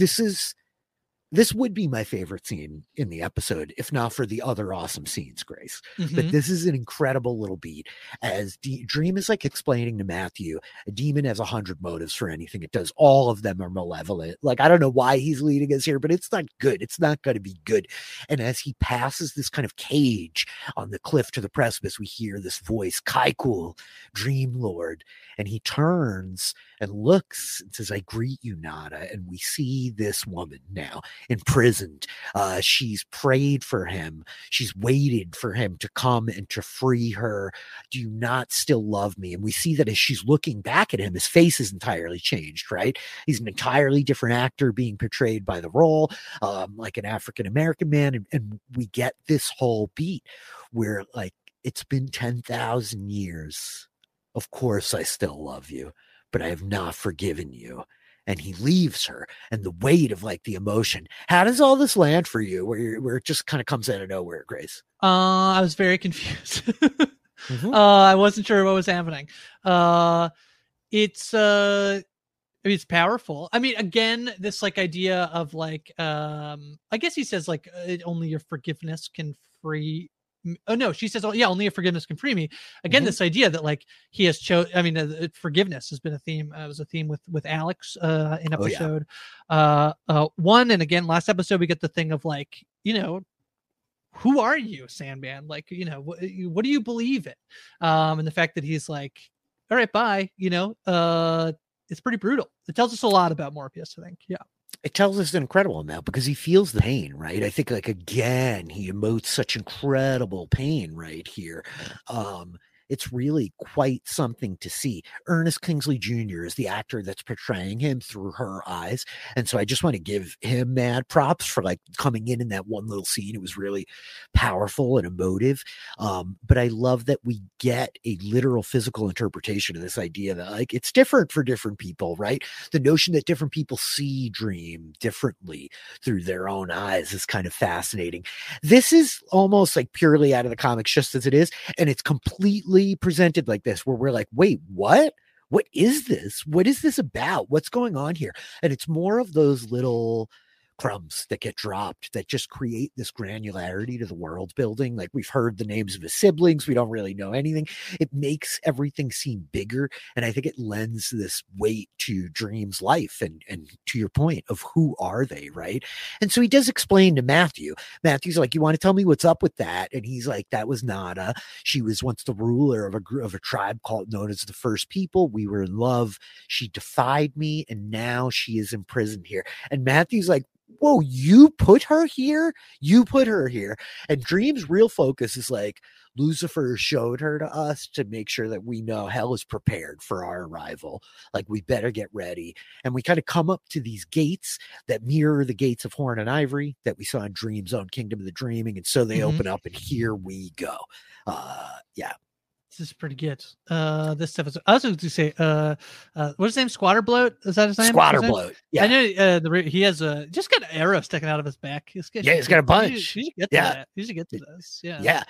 this would be my favorite scene in the episode, if not for the other awesome scenes, Grace. But this is an incredible little beat as Dream is like explaining to Matthew, a demon has 100 motives for anything it does. All of them are malevolent. Like, I don't know why he's leading us here, but it's not good. It's not going to be good. And as he passes this kind of cage on the cliff to the precipice, we hear this voice, Kaikul, Dream Lord. And he turns and looks and says, I greet you, Nada. And we see this woman now imprisoned. She's prayed for him. She's waited for him to come and to free her. Do you not still love me? And we see that as she's looking back at him, his face is entirely changed, right? He's an entirely different actor being portrayed by the role, like an African-American man. And we get this whole beat where like, it's been 10,000 years. Of course, I still love you. but I have not forgiven you. And he leaves her, and the weight of like the emotion. How does all this land for you where it just kind of comes out of nowhere, Grace? I was very confused. Mm-hmm. I wasn't sure what was happening. It's it's powerful. I mean, again, this like idea of like, I guess he says like only your forgiveness can free. Oh no, she says, "Oh yeah, only your forgiveness can free me." Again, this idea that like he has chosen. I mean, forgiveness has been a theme. It was a theme with Alex in episode 1, and again last episode we get the thing of like, who are you, Sandman? Like, what do you believe in? And the fact that he's like, all right, bye. It's pretty brutal. It tells us a lot about Morbius, I think. Yeah. It tells us an incredible amount because he feels the pain, right? I think like, again, he emotes such incredible pain right here. It's really quite something to see. Ernest Kingsley Jr. is the actor that's portraying him through her eyes. And so I just want to give him mad props for like coming in that one little scene. It was really powerful and emotive. But I love that we get a literal physical interpretation of this idea that like it's different for different people, right? The notion that different people see Dream differently through their own eyes is kind of fascinating. This is almost like purely out of the comics, just as it is. And it's completely presented like this, where we're like, wait, what is this? What is this about? What's going on here? And it's more of those little crumbs that get dropped that just create this granularity to the world building. Like we've heard the names of his siblings. We don't really know anything. It makes everything seem bigger. And I think it lends this weight to Dream's life and to your point of who are they, right? And so he does explain to Matthew. Matthew's like, you want to tell me what's up with that? And he's like, that was Nada. She was once the ruler of a tribe known as the First People. We were in love. She defied me, and now she is imprisoned here. And Matthew's like, whoa, you put her here? You put her here. And Dream's real focus is like, Lucifer showed her to us to make sure that we know hell is prepared for our arrival. Like, we better get ready. And we kind of come up to these gates that mirror the gates of Horn and Ivory that we saw in Dream's own Kingdom of the Dreaming. And so they open up, and here we go. Yeah. This is pretty good. This stuff is. I was going to say, what's his name? Squatter Bloat? Is that his name? Squatter Bloat. Yeah. I know. He has just got an arrow sticking out of his back. He's got a bunch. He should get to that. He should get to this. Yeah. Yeah.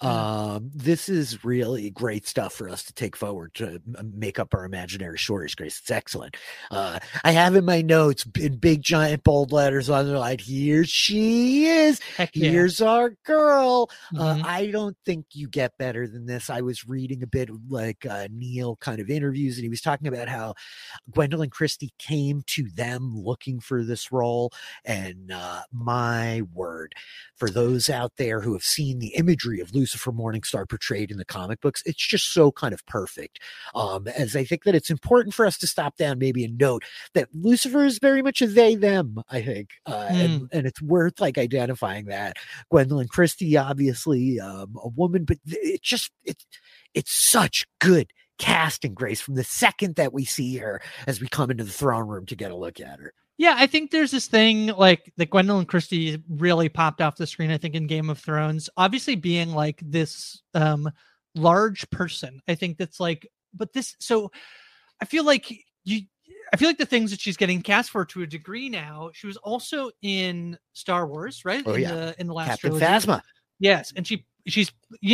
This is really great stuff for us to take forward to make up our imaginary stories, Grace. It's excellent. I have in my notes in big giant bold letters underlined, here she is. Here's our girl. I don't think you get better than this. I was reading a bit of like Neil kind of interviews, and he was talking about how Gwendoline Christie came to them looking for this role. And my word, for those out there who have seen the imagery of Lucifer Morningstar portrayed in the comic books, it's just so kind of perfect. As I think that it's important for us to stop down maybe and note that Lucifer is very much a they, them, I think. And it's worth like identifying that. Gwendoline Christie, obviously a woman, but it's such good casting, Grace, from the second that we see her as we come into the throne room to get a look at her. Yeah, I think there's this thing like that Gwendoline Christie really popped off the screen, I think, in Game of Thrones. Obviously being like this large person. I think that's like, but this, so I feel like the things that she's getting cast for to a degree now, she was also in Star Wars, right? Oh, In the last Captain trilogy. Phasma. Yes. And she's,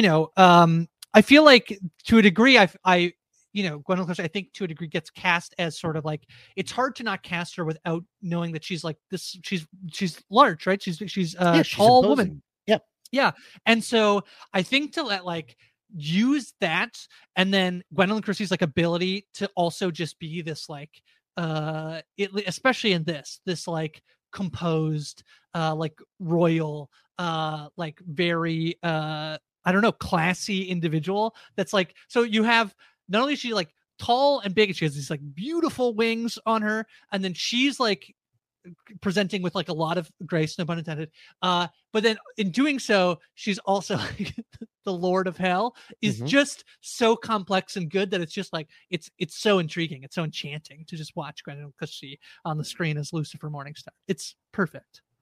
I feel like to a degree, Gwendoline Christie, I think to a degree gets cast as sort of like, it's hard to not cast her without knowing that she's like this. She's large, right? She's a tall woman. Yep. Yeah. And so I think to let like use that, and then Gwendoline Christie's like ability to also just be this like, especially in this like composed, like royal, like very, I don't know, classy individual. That's like, so you have, not only is she like tall and big, and she has these like beautiful wings on her, and then she's like presenting with like a lot of grace, no pun intended. But then in doing so, she's also like the Lord of Hell is just so complex and good that it's just like it's so intriguing, it's so enchanting to just watch Gwendoline Christie on the screen as Lucifer Morningstar. It's perfect.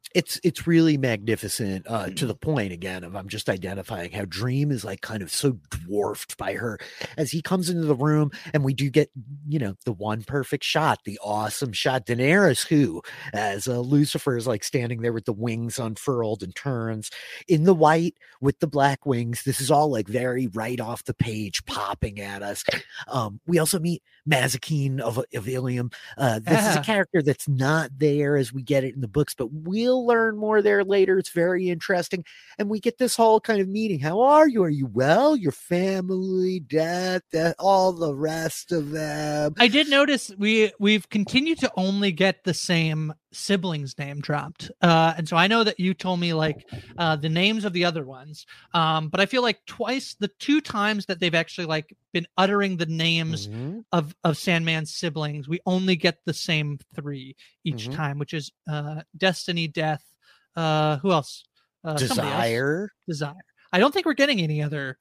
It's really magnificent, to the point again of I'm just identifying how Dream is like kind of so dwarfed by her as he comes into the room, and we do get, the one perfect shot, the awesome shot. Daenerys, who, as Lucifer is like standing there with the wings unfurled and turns in the white with the black wings. This is all like very right off the page, popping at us. We also meet Mazikeen of Ilium. This is a character that's not there as we get it in the books, but we'll learn more there later. It's very interesting. And we get this whole kind of meeting. How are you? Are you well? Your family, dad, all the rest of them. I did notice we've continued to only get the same siblings name dropped. And so I know that you told me like the names of the other ones. But I feel like the two times that they've actually like been uttering the names of Sandman's siblings, we only get the same three each time, which is Destiny, Death, who else? Desire. I don't think we're getting any other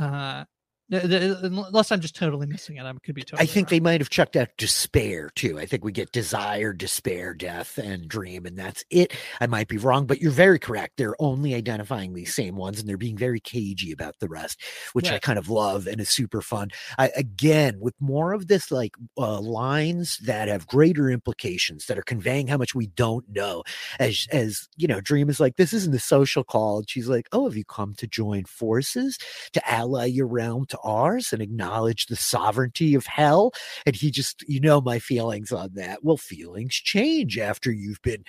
unless I'm just totally missing it. I could be totally I think wrong. they might have chucked out Despair too. I think we get Desire, Despair, Death, and Dream, and that's it. I might be wrong, but you're very correct. They're only identifying these same ones, and they're being very cagey about the rest, which I kind of love and is super fun. Again, with more of this like lines that have greater implications, that are conveying how much we don't know. As Dream is like, this isn't a social call. And she's like, oh, have you come to join forces, to ally your realm to ours and acknowledge the sovereignty of hell? And he just, my feelings on that. Well, feelings change after you've been,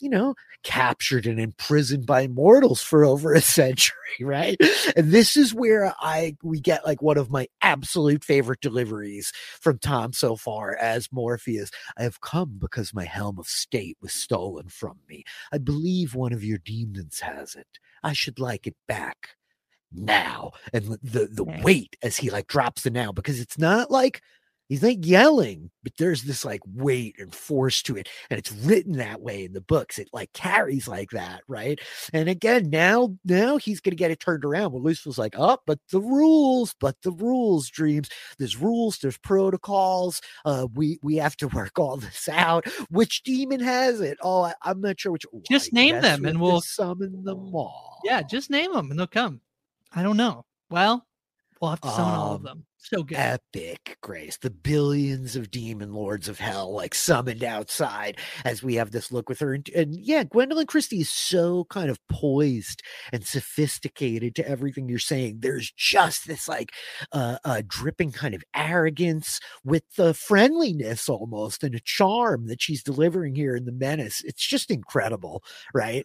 captured and imprisoned by mortals for over a century, right? And this is where we get like one of my absolute favorite deliveries from Tom so far as Morpheus. I have come because my helm of state was stolen from me. I believe one of your demons has it. I should like it back now. And the weight as he like drops the now, because it's not like he's like yelling, but there's this like weight and force to it, and it's written that way in the books. It like carries like that, right? And again, now he's gonna get it turned around. Well, Lucifer's like, but the rules, Dreams. There's rules, there's protocols. We have to work all this out. Which demon has it? Oh, I'm not sure which. Just name them, and we'll summon them all. Yeah, just name them, and they'll come. I don't know. Well, we'll have to summon all of them. So good. Epic, Grace. The billions of demon lords of hell like summoned outside as we have this look with her. And yeah, Gwendoline Christie is so kind of poised and sophisticated to everything you're saying. There's just this like dripping kind of arrogance with the friendliness almost and a charm that she's delivering here in The Menace. It's just incredible, right?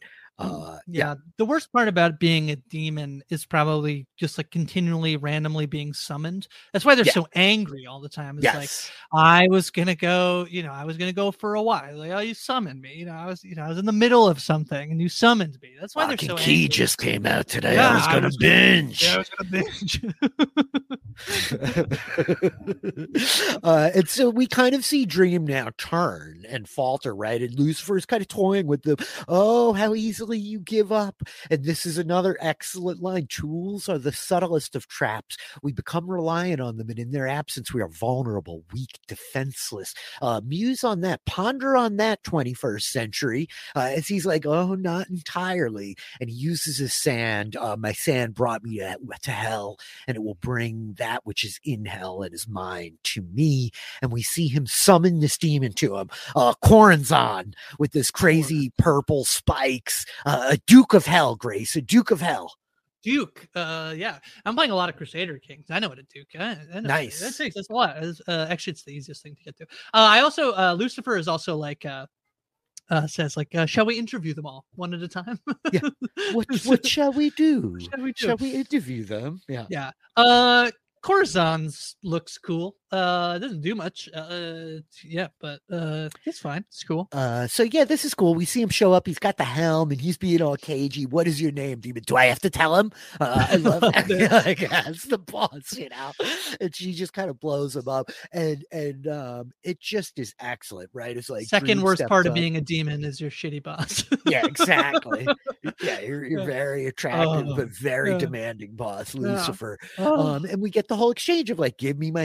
The worst part about being a demon is probably just like continually randomly being summoned. That's why they're so angry all the time. It's like, I was gonna go for a while. Like, oh, you summoned me. I was in the middle of something and you summoned me. That's why they're so angry. Key just came out today. I was gonna binge. I was gonna binge. And so we kind of see Dream now turn and falter, right? And Lucifer is kind of toying with them. Oh, how easily you give up. And this is another excellent line. Tools are the subtlest of traps. We become reliant on them, and in their absence, we are vulnerable, weak, defenseless. Muse on that, ponder on that, 21st century, as he's like, oh, not entirely. And he uses his sand. My sand brought me to hell, and it will bring that which is in hell and is mine to me. And we see him summon this demon to him. Corazon with this crazy purple spikes. A Duke of Hell, Grace. A Duke of Hell. Duke. Yeah. I'm playing a lot of Crusader Kings. I know what a Duke. I know. Nice. That's a lot. Actually, it's the easiest thing to get to. I also Lucifer is also like says like, shall we interview them all one at a time? Yeah. What shall we do? Shall we interview them? Yeah. Yeah. Corazon's looks cool. Doesn't do much. But it's fine. It's cool. So yeah, this is cool. We see him show up. He's got the helm and he's being all cagey. What is your name, demon? Do I have to tell him? I love that. Like, that's the boss, And she just kind of blows him up, and it just is excellent, right? It's like second worst part of being a demon is your shitty boss. Yeah, exactly. Yeah, you're very attractive but very demanding boss, Lucifer. And we get the whole exchange of like, give me my helm back.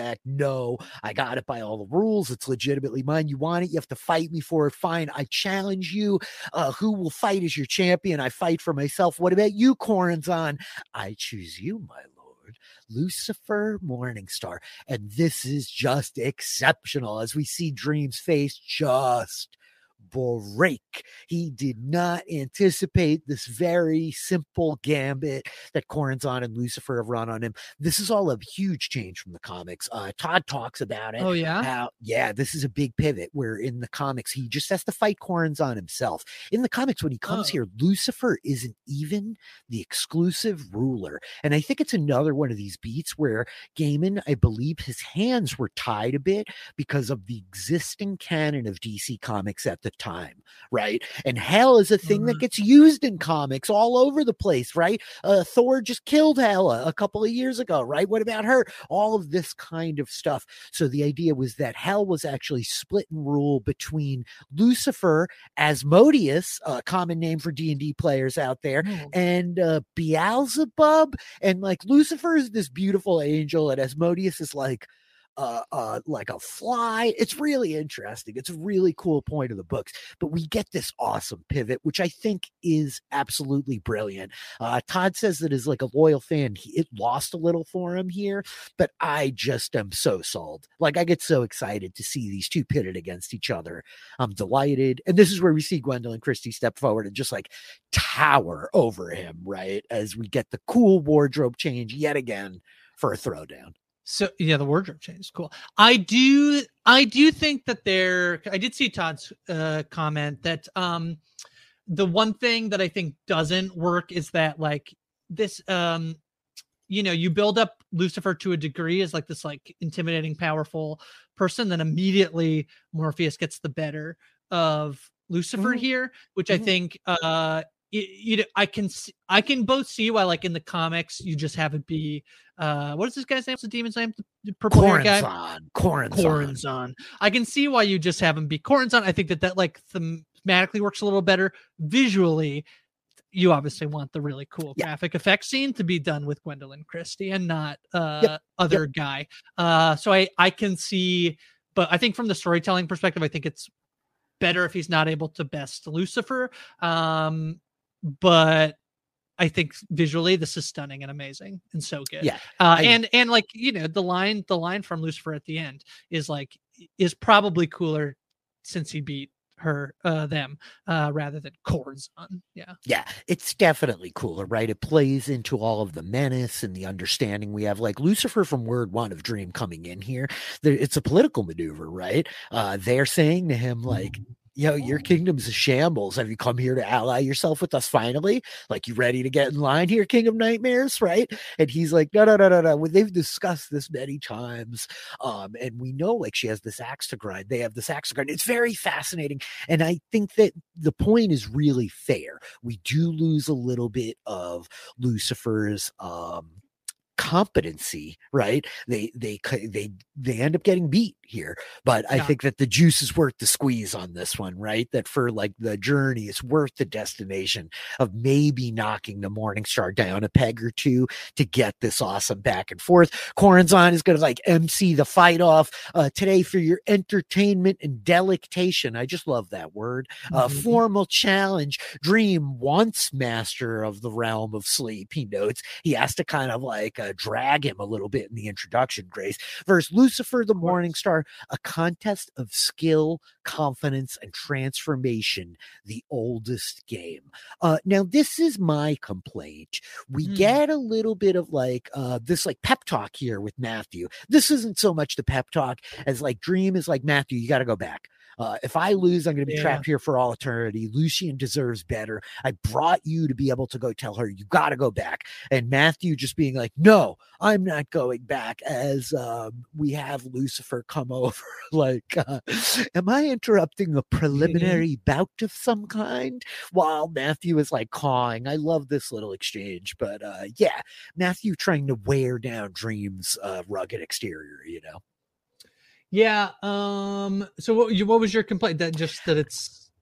back. No, I got it by all the rules. It's legitimately mine. You want it? You have to fight me for it. Fine. I challenge you. Who will fight as your champion? I fight for myself. What about you, Corazon? I choose you, my lord. Lucifer Morningstar. And this is just exceptional as we see Dream's face just break. He did not anticipate this very simple gambit that Corazon and Lucifer have run on him. This is all a huge change from the comics. Todd talks about it. Oh, yeah? How, this is a big pivot where in the comics, he just has to fight Corazon himself. In the comics, when he comes here, Lucifer isn't even the exclusive ruler. And I think it's another one of these beats where Gaiman, I believe his hands were tied a bit because of the existing canon of DC Comics at the time, right? And hell is a thing that gets used in comics all over the place, right? Thor just killed Hela a couple of years ago, right? What about her? All of this kind of stuff. So the idea was that hell was actually split and rule between Lucifer, Asmodeus, a common name for D&D players out there, and Beelzebub. And like Lucifer is this beautiful angel, and Asmodeus is like a fly. It's really interesting. It's a really cool point of the books, but we get this awesome pivot, which I think is absolutely brilliant. Todd says that as like a loyal fan, it lost a little for him here, but I just am so sold. Like I get so excited to see these two pitted against each other. I'm delighted. And this is where we see Gwendolyn Christie step forward and just like tower over him, right? As we get the cool wardrobe change yet again for a throwdown. So yeah, the wardrobe change is cool. I do think that I did see Todd's comment that the one thing that I think doesn't work is that like this you build up Lucifer to a degree as like this like intimidating, powerful person, then immediately Morpheus gets the better of Lucifer here, which I think I can both see why like in the comics you just have it be what is this guy's name? What's the demon's name? The purple hair guy? Corazon. I can see why you just have him be Corazon. I think that like thematically works a little better. Visually, you obviously want the really cool graphic effect scene to be done with Gwendolyn Christie and not other guy. So I can see, but I think from the storytelling perspective, I think it's better if he's not able to best Lucifer. But I think visually this is stunning and amazing and so good. Yeah. And like, the line from Lucifer at the end is probably cooler since he beat them rather than Corazon. Yeah, it's definitely cooler, right? It plays into all of the menace and the understanding we have. Like Lucifer from Word One of Dream coming in here, it's a political maneuver, right? They're saying to him like, your kingdom's a shambles. Have you come here to ally yourself with us finally? Like, you ready to get in line here, King of Nightmares, right? And he's like, no. Well, they've discussed this many times. And we know, like, she has this axe to grind. They have this axe to grind. It's very fascinating. And I think that the point is really fair. We do lose a little bit of Lucifer's competency, right? They end up getting beat here, but I think that the juice is worth the squeeze on this one, right? That for like the journey, it's worth the destination of maybe knocking the Morningstar down a peg or two to get this awesome back and forth. Corazon is going to like MC the fight off today for your entertainment and delectation. I just love that word. Formal challenge. Dream, once master of the realm of sleep, he notes he has to kind of like drag him a little bit in the introduction, Grace. Versus Lucifer the Morningstar, a contest of skill, confidence, and transformation, the oldest game. Now, this is my complaint. We get a little bit of like this like pep talk here with Matthew. This isn't so much the pep talk as like Dream is like, Matthew, you got to go back. If I lose, I'm going to be trapped here for all eternity. Lucian deserves better. I brought you to be able to go tell her, you got to go back. And Matthew just being like, no, I'm not going back, as we have Lucifer come over. Like, am I interrupting a preliminary bout of some kind? While Matthew is like cawing. I love this little exchange. But Matthew trying to wear down Dream's rugged exterior, Yeah. So what was your complaint? That it's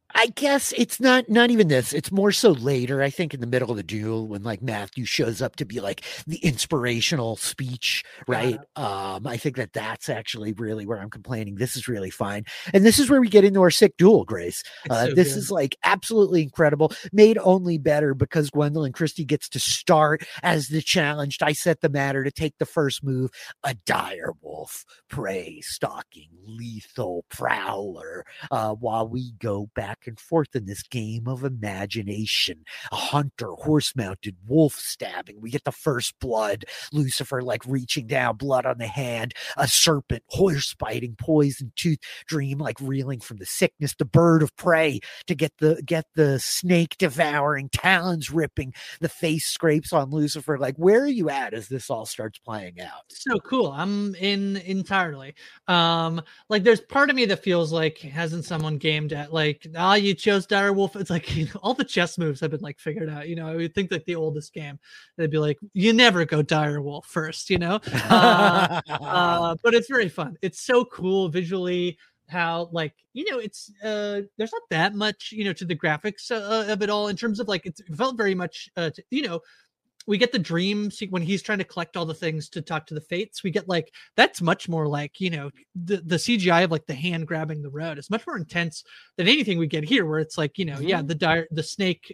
I guess it's not even this. It's more so later, I think, in the middle of the duel when like Matthew shows up to be like the inspirational speech, right? I think that's actually really where I'm complaining. This is really fine. And this is where we get into our sick duel, Grace. So this good. is like absolutely incredible, made only better because Gwendolyn Christie gets to start as the challenged. I set the matter to take the first move, a dire wolf, prey stalking, lethal prowler, while we go back and forth in this game of imagination. A hunter, horse mounted, wolf stabbing. We get the first blood. Lucifer like reaching down, blood on the hand. A serpent, horse biting, poison tooth. Dream like reeling from the sickness. The bird of prey to get the snake devouring, talons ripping. The face scrapes on Lucifer. Like, where are you at as this all starts playing out? So cool. I'm in entirely. Like there's part of me that feels like hasn't someone gamed at like, you chose dire wolf. It's like, all the chess moves have been like figured out. I would think like the oldest game, they'd be like, you never go dire wolf first, but it's very fun. It's so cool visually how like, it's there's not that much, to the graphics of it all in terms of like, it felt very much, we get the dream when he's trying to collect all the things to talk to the fates. We get like, that's much more like, the CGI of like the hand grabbing the road is much more intense than anything we get here, where it's like, the snake,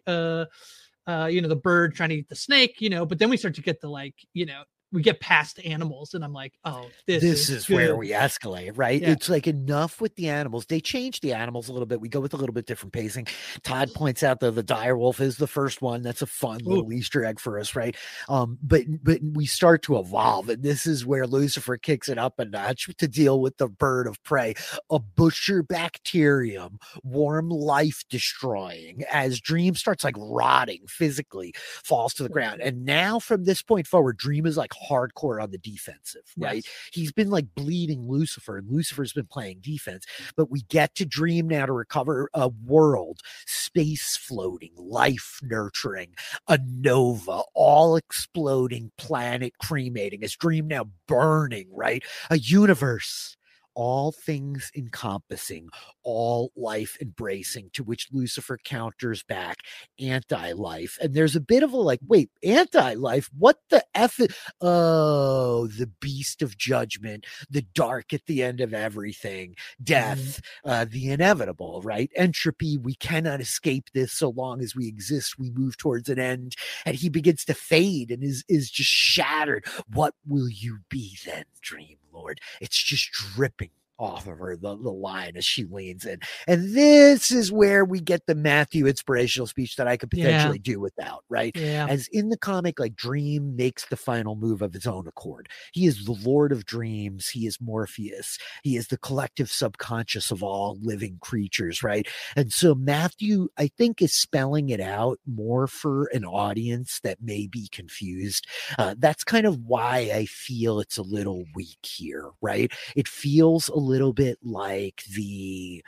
the bird trying to eat the snake, but then we start to get the like, we get past animals and I'm like, oh, this is where we escalate, right? Yeah. It's like enough with the animals. They change the animals a little bit. We go with a little bit different pacing. Todd points out that the dire wolf is the first one. That's a fun little Easter egg for us, right? But we start to evolve, and this is where Lucifer kicks it up a notch to deal with the bird of prey, a butcher bacterium, warm life destroying, as Dream starts like rotting physically, falls to the ground. And now from this point forward, Dream is like hardcore on the defensive, right? Yes. He's been like bleeding Lucifer, and Lucifer's been playing defense, but we get to Dream now to recover a world, space floating, life nurturing, a nova, all exploding, planet cremating, as Dream now burning, right? A universe, all things encompassing, all life embracing, to which Lucifer counters back, anti-life. And there's a bit of a like, wait, anti-life? What the F? Oh, the beast of judgment, the dark at the end of everything, death, the inevitable, right? Entropy, we cannot escape this so long as we exist. We move towards an end, and he begins to fade and is just shattered. What will you be then, Dream Lord? It's just dripping off of her, the line as she leans in. And this is where we get the Matthew inspirational speech that I could potentially do without, right? Yeah. As in the comic, like Dream makes the final move of his own accord. He is the Lord of Dreams. He is Morpheus. He is the collective subconscious of all living creatures, right? And so Matthew, I think, is spelling it out more for an audience that may be confused. That's kind of why I feel it's a little weak here, right? It feels a little bit like the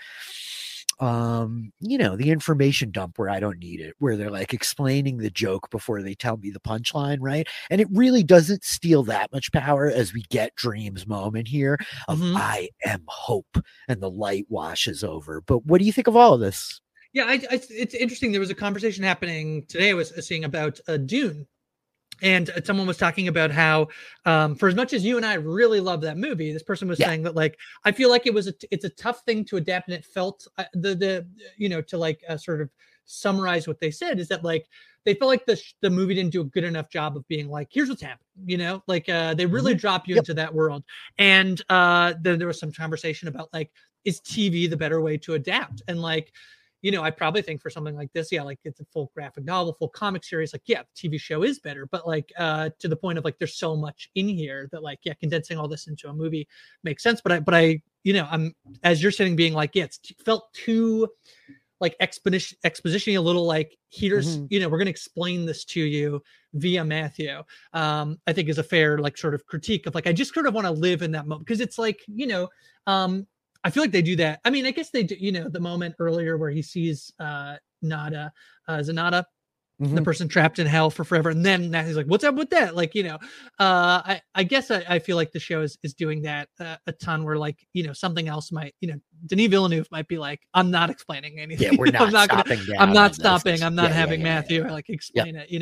the information dump where I don't need it, where they're like explaining the joke before they tell me the punchline, right? And it really doesn't steal that much power as we get Dream's moment here of I am hope, and the light washes over. But what do you think of all of this? Yeah, it's interesting. There was a conversation happening today I was seeing about Dune. And someone was talking about how, for as much as you and I really love that movie, this person was saying that, like, I feel like it's a tough thing to adapt, and it felt to like sort of summarize what they said is that like they felt like the movie didn't do a good enough job of being like, here's what's happening, like they really drop you into that world. And then there was some conversation about like, is TV the better way to adapt? And like, I probably think for something like this, like it's a full graphic novel, full comic series, like, the TV show is better, but like, to the point of like, there's so much in here that like, condensing all this into a movie makes sense. But I, I'm, as you're sitting being like, it's felt too like exposition a little like, here's, we're going to explain this to you via Matthew. I think is a fair, like sort of critique of like, I just sort of want to live in that moment. Cause it's like, I feel like they do that. I mean, I guess they do, the moment earlier where he sees Zanata, the person trapped in hell for forever. And then he's like, what's up with that? Like, I guess I feel like the show is doing that a ton, where like, something else might, Denis Villeneuve might be like, I'm not explaining anything. Yeah, we're not stopping. I'm not stopping. I'm not having Matthew like explain it,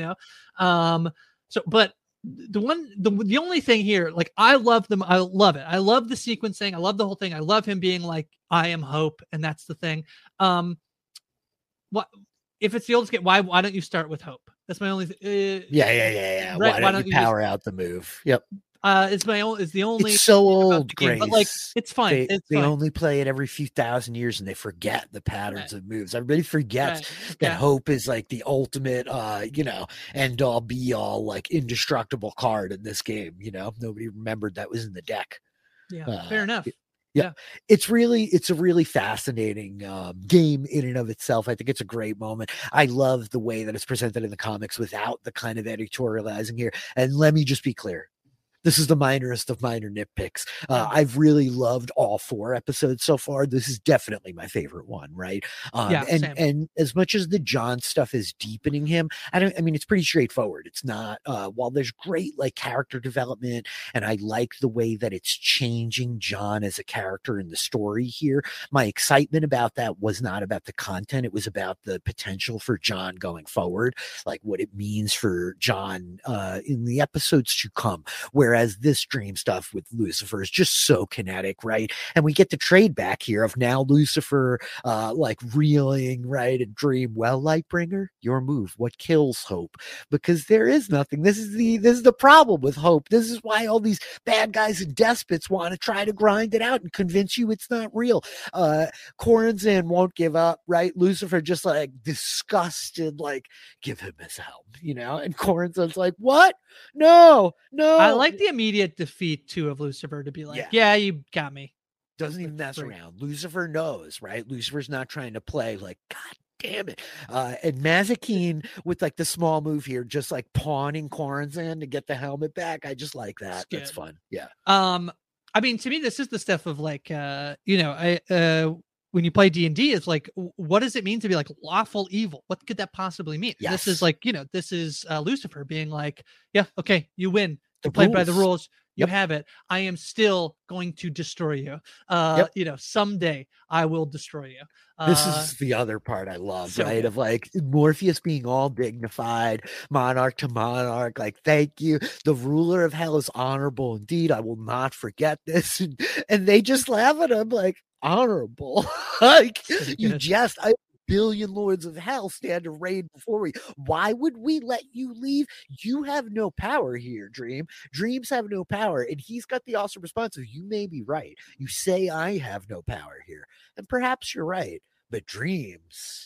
So, but the only thing here, like, I love them. I love it. I love the sequencing. I love the whole thing. I love him being like, I am hope. And that's the thing. What, if it's the oldest game, why don't you start with hope? That's my only yeah. Right? Why don't you power out the move? Yep. It's the only. It's so old, game, Grace. but like, it's fine. They only play it every few thousand years, and they forget the patterns of moves. Everybody forgets that hope is like the ultimate, end all be all, like, indestructible card in this game. Nobody remembered that was in the deck. Yeah, fair enough. Yeah. It's a really fascinating game in and of itself. I think it's a great moment. I love the way that it's presented in the comics without the kind of editorializing here. And let me just be clear. This is the minorest of minor nitpicks. I've really loved all 4 episodes so far. This is definitely my favorite one, right? And as much as the John stuff is deepening him, it's pretty straightforward. It's not, while there's great like character development, and I like the way that it's changing John as a character in the story here, my excitement about that was not about the content. It was about the potential for John going forward, like what it means for John in the episodes to come, whereas this dream stuff with Lucifer is just so kinetic, right? And we get the trade back here of now Lucifer like reeling, right, and dream, well, Lightbringer, your move, what kills hope? Because there is nothing. This is the problem with hope. This is why all these bad guys and despots want to try to grind it out and convince you it's not real. Corazon won't give up, right? Lucifer just like disgusted, like, give him his help, and Corazon's like, what? No. I like the immediate defeat too of Lucifer to be like, yeah, you got me. Doesn't even mess around. Lucifer knows, right? Lucifer's not trying to play like, God damn it. And Mazikeen with like the small move here, just like pawning Corazon to get the helmet back. I just like that. That's fun. Yeah. To me, this is the stuff of like, when you play D&D, it's like, what does it mean to be like lawful evil? What could that possibly mean? Yes. This is like, this is Lucifer being like, yeah, okay, you win. You play by the rules. You have it. I am still going to destroy you. Someday I will destroy you. This is the other part I love, right? Good. Of like Morpheus being all dignified, monarch to monarch, like, thank you. The ruler of hell is honorable indeed. I will not forget this. And they just laugh at him like, honorable. Like, you jest. I billion lords of hell stand arrayed before we. Why would we let you leave? You have no power here, Dream. Dreams have no power. And he's got the awesome response of, you may be right. You say I have no power here. And perhaps you're right. But dreams,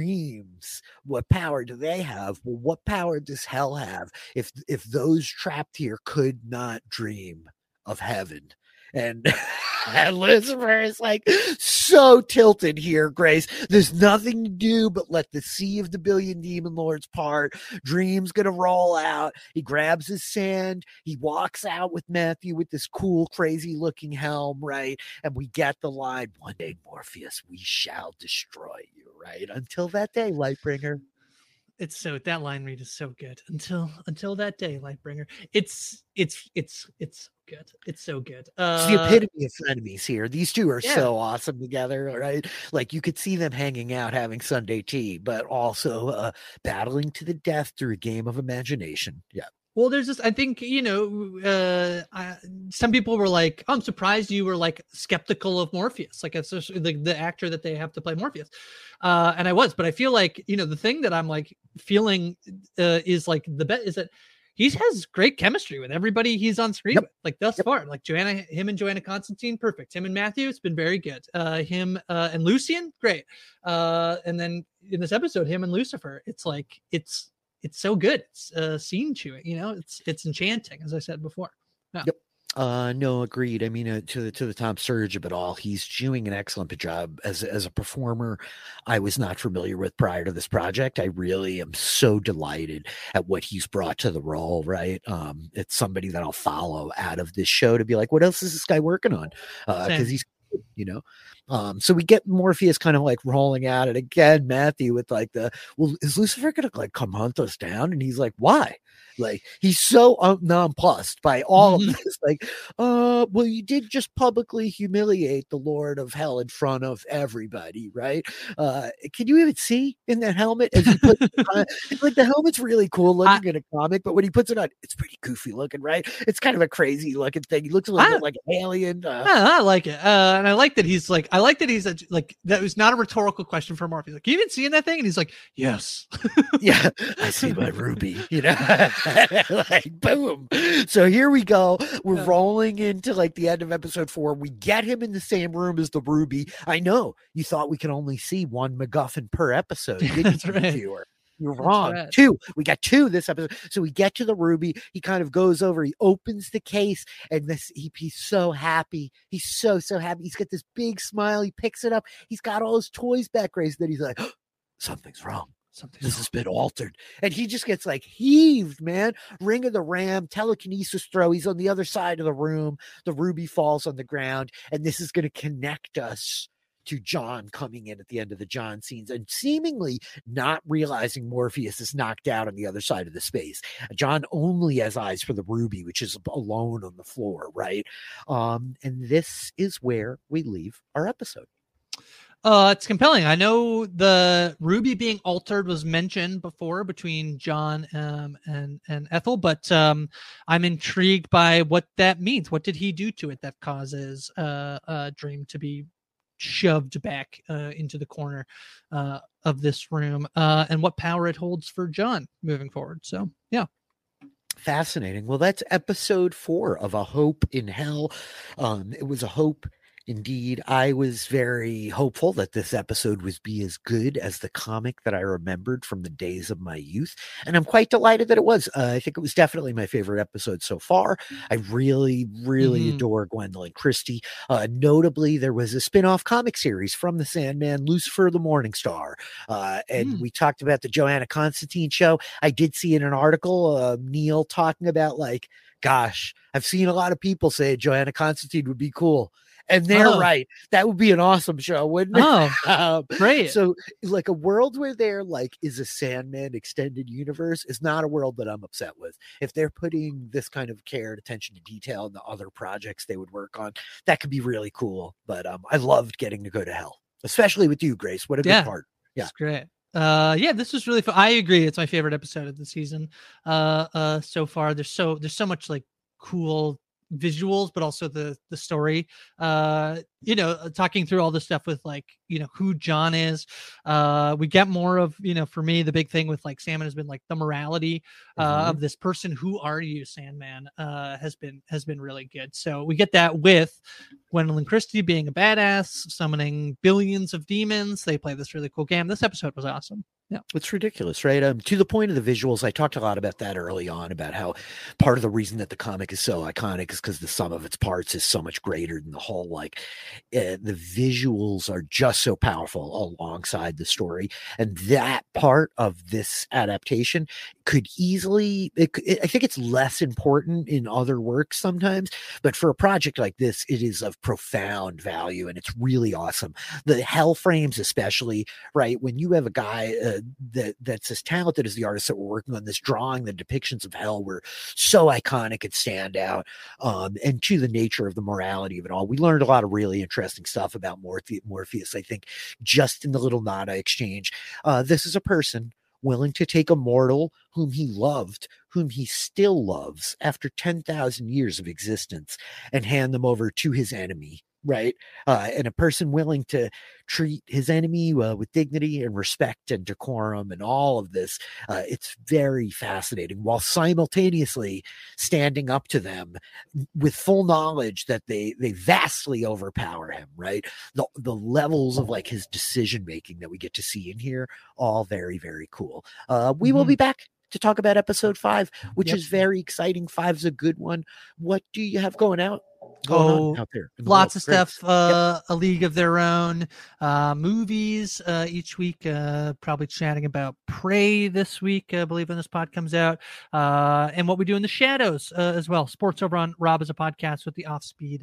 what power do they have? Well, what power does hell have if those trapped here could not dream of heaven? And Lucifer is like so tilted here, Grace. There's nothing to do but let the sea of the billion demon lords part. Dream's gonna roll out. He grabs his sand. He walks out with Matthew with this cool, crazy looking helm, right? And we get the line, one day, Morpheus, we shall destroy you, right? Until that day, Lightbringer. That line read is so good. Until that day, Lightbringer. It's good. It's so good. It's the epitome of frenemies here. These two are so awesome together, right? Like, you could see them hanging out, having Sunday tea, but also battling to the death through a game of imagination. Yeah. Well, there's this, I think, some people were like, oh, I'm surprised you were like skeptical of Morpheus, like the actor that they have to play Morpheus. And I was, but I feel like, the thing that I'm like feeling is like the bet is that he has great chemistry with everybody he's on screen with, like thus far. Like him and Joanna Constantine, perfect. Him and Matthew, it's been very good. Him and Lucian, great. And then in this episode, him and Lucifer, it's like, it's so good. It's scene chewing, it's enchanting, as I said before. Yeah. Yep. No, agreed. I mean, to the Tom Sturridge of it all, he's doing an excellent job as a performer. I was not familiar with prior to this project. I really am so delighted at what he's brought to the role. Right, it's somebody that I'll follow out of this show to be like, what else is this guy working on? Because you know. So we get Morpheus kind of like rolling out, and again Matthew with like well, is Lucifer gonna like come hunt us down? And he's like, why? Like, he's so nonplussed by all of this. Like, well, you did just publicly humiliate the Lord of Hell in front of everybody, right? Can you even see in that helmet as he puts it on? It's like the helmet's really cool looking in a comic, but when he puts it on, it's pretty goofy looking, right? It's kind of a crazy looking thing. He looks a little bit like an alien. I like it, and I like that he's like, like, that was not a rhetorical question for Morpheus. Like, you even seeing that thing? And he's like, yes, yeah, I see my ruby, you know. Like, boom. So here we go. We're rolling into like the end of episode 4. We get him in the same room as the ruby. I know you thought we could only see one MacGuffin per episode. That's right. Viewer? You're wrong. Right. 2. We got 2 this episode. So we get to the ruby. He kind of goes over. He opens the case, and he's so happy. He's so happy. He's got this big smile. He picks it up. He's got all his toys back raised. Then he's like, oh, something's wrong. This has been altered. And he just gets like heaved, man. Ring of the Ram, telekinesis throw. He's on the other side of the room. The ruby falls on the ground. And this is going to connect us to John coming in at the end of the John scenes and seemingly not realizing Morpheus is knocked out on the other side of the space. John only has eyes for the ruby, which is alone on the floor, right? And this is where we leave our episode. It's compelling. I know the ruby being altered was mentioned before between John and Ethel, but I'm intrigued by what that means. What did he do to it that causes Dream to be shoved back into the corner of this room, and what power it holds for John moving forward? So, yeah. Fascinating. Well, that's episode 4 of A Hope in Hell. It was a hope. Indeed, I was very hopeful that this episode would be as good as the comic that I remembered from the days of my youth. And I'm quite delighted that it was. I think it was definitely my favorite episode so far. I really, really adore Gwendolyn Christie. Notably, there was a spin-off comic series from the Sandman, Lucifer the Morning Star. And we talked about the Joanna Constantine show. I did see in an article, Neil talking about like, gosh, I've seen a lot of people say Joanna Constantine would be cool. And they're right. That would be an awesome show, wouldn't it? Oh, great. So like a world where there like is a Sandman extended universe is not a world that I'm upset with. If they're putting this kind of care and attention to detail in the other projects they would work on, that could be really cool. But I loved getting to go to hell, especially with you, Grace. What a good part. Yeah. That's great. This was really fun. I agree. It's my favorite episode of the season so far. There's so much like cool visuals, but also the story, talking through all the stuff with like, who John is. We get more of, for me, the big thing with like Sandman has been like the morality of this person. Who are you, Sandman? Has been really good. So we get that with Gwendolyn Christie being a badass, summoning billions of demons. They play this really cool game. This episode was awesome. Yeah, it's ridiculous, right? To the point of the visuals, I talked a lot about that early on, about how part of the reason that the comic is so iconic is because the sum of its parts is so much greater than the whole. Like, the visuals are just so powerful alongside the story, and that part of this adaptation could easily, I think it's less important in other works sometimes, but for a project like this, it is of profound value, and it's really awesome. The hell frames, especially, right? When you have a guy that's as talented as the artists that were working on this drawing, the depictions of hell were so iconic and stand out, and to the nature of the morality of it all. We learned a lot of really interesting stuff about Morpheus, I think, just in the little Nada exchange. This is a person willing to take a mortal whom he loved, whom he still loves after 10,000 years of existence, and hand them over to his enemy, right? And a person willing to treat his enemy with dignity and respect and decorum and all of this. It's very fascinating, while simultaneously standing up to them with full knowledge that they vastly overpower him, right? The levels of like his decision making that we get to see in here, all very, very cool. We will be back to talk about episode 5, which is very exciting. 5's a good one. What do you have going out there? Lots of stuff. A League of Their Own, movies each week. Probably chatting about Prey this week, I believe, when this pod comes out, and what we do in the shadows as well. Sports over on Rob is a Podcast with the Off Speed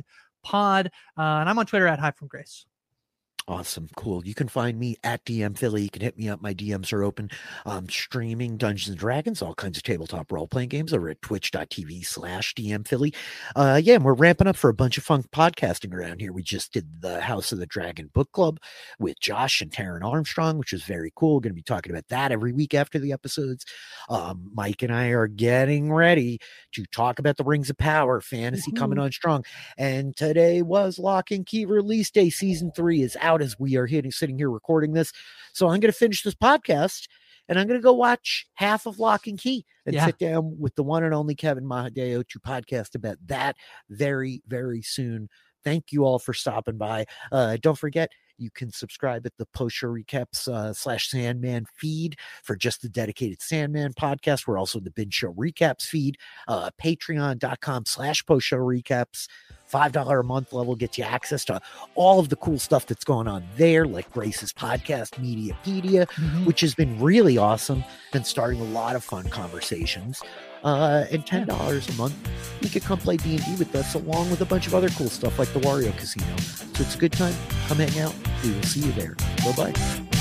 Pod. And I'm on Twitter at High from Grace. Awesome. Cool. You can find me at DM Philly. You can hit me up. My DMs are open. Streaming Dungeons and Dragons, all kinds of tabletop role-playing games over at twitch.tv/DM Philly. And we're ramping up for a bunch of fun podcasting around here. We just did the House of the Dragon book club with Josh and Taryn Armstrong, which was very cool. We're going to be talking about that every week after the episodes. Mike and I are getting ready to talk about the Rings of Power fantasy coming on strong. And today was Lock and Key release day. Season 3 is out as we are sitting here recording this. So I'm going to finish this podcast and I'm going to go watch half of Lock and Key and sit down with the one and only Kevin Mahadeo to podcast about that very, very soon. Thank you all for stopping by. Don't forget, you can subscribe at the Post Show Recaps /Sandman feed for just the dedicated Sandman podcast. We're also the Binge Show Recaps feed, patreon.com/Post Show Recaps. $5 a month level gets you access to all of the cool stuff that's going on there, like Grace's podcast, Mediapedia, which has been really awesome and starting a lot of fun conversations. And $10 a month, you could come play D&D with us along with a bunch of other cool stuff like the Wario Casino. So it's a good time. Come hang out. We will see you there. Bye-bye.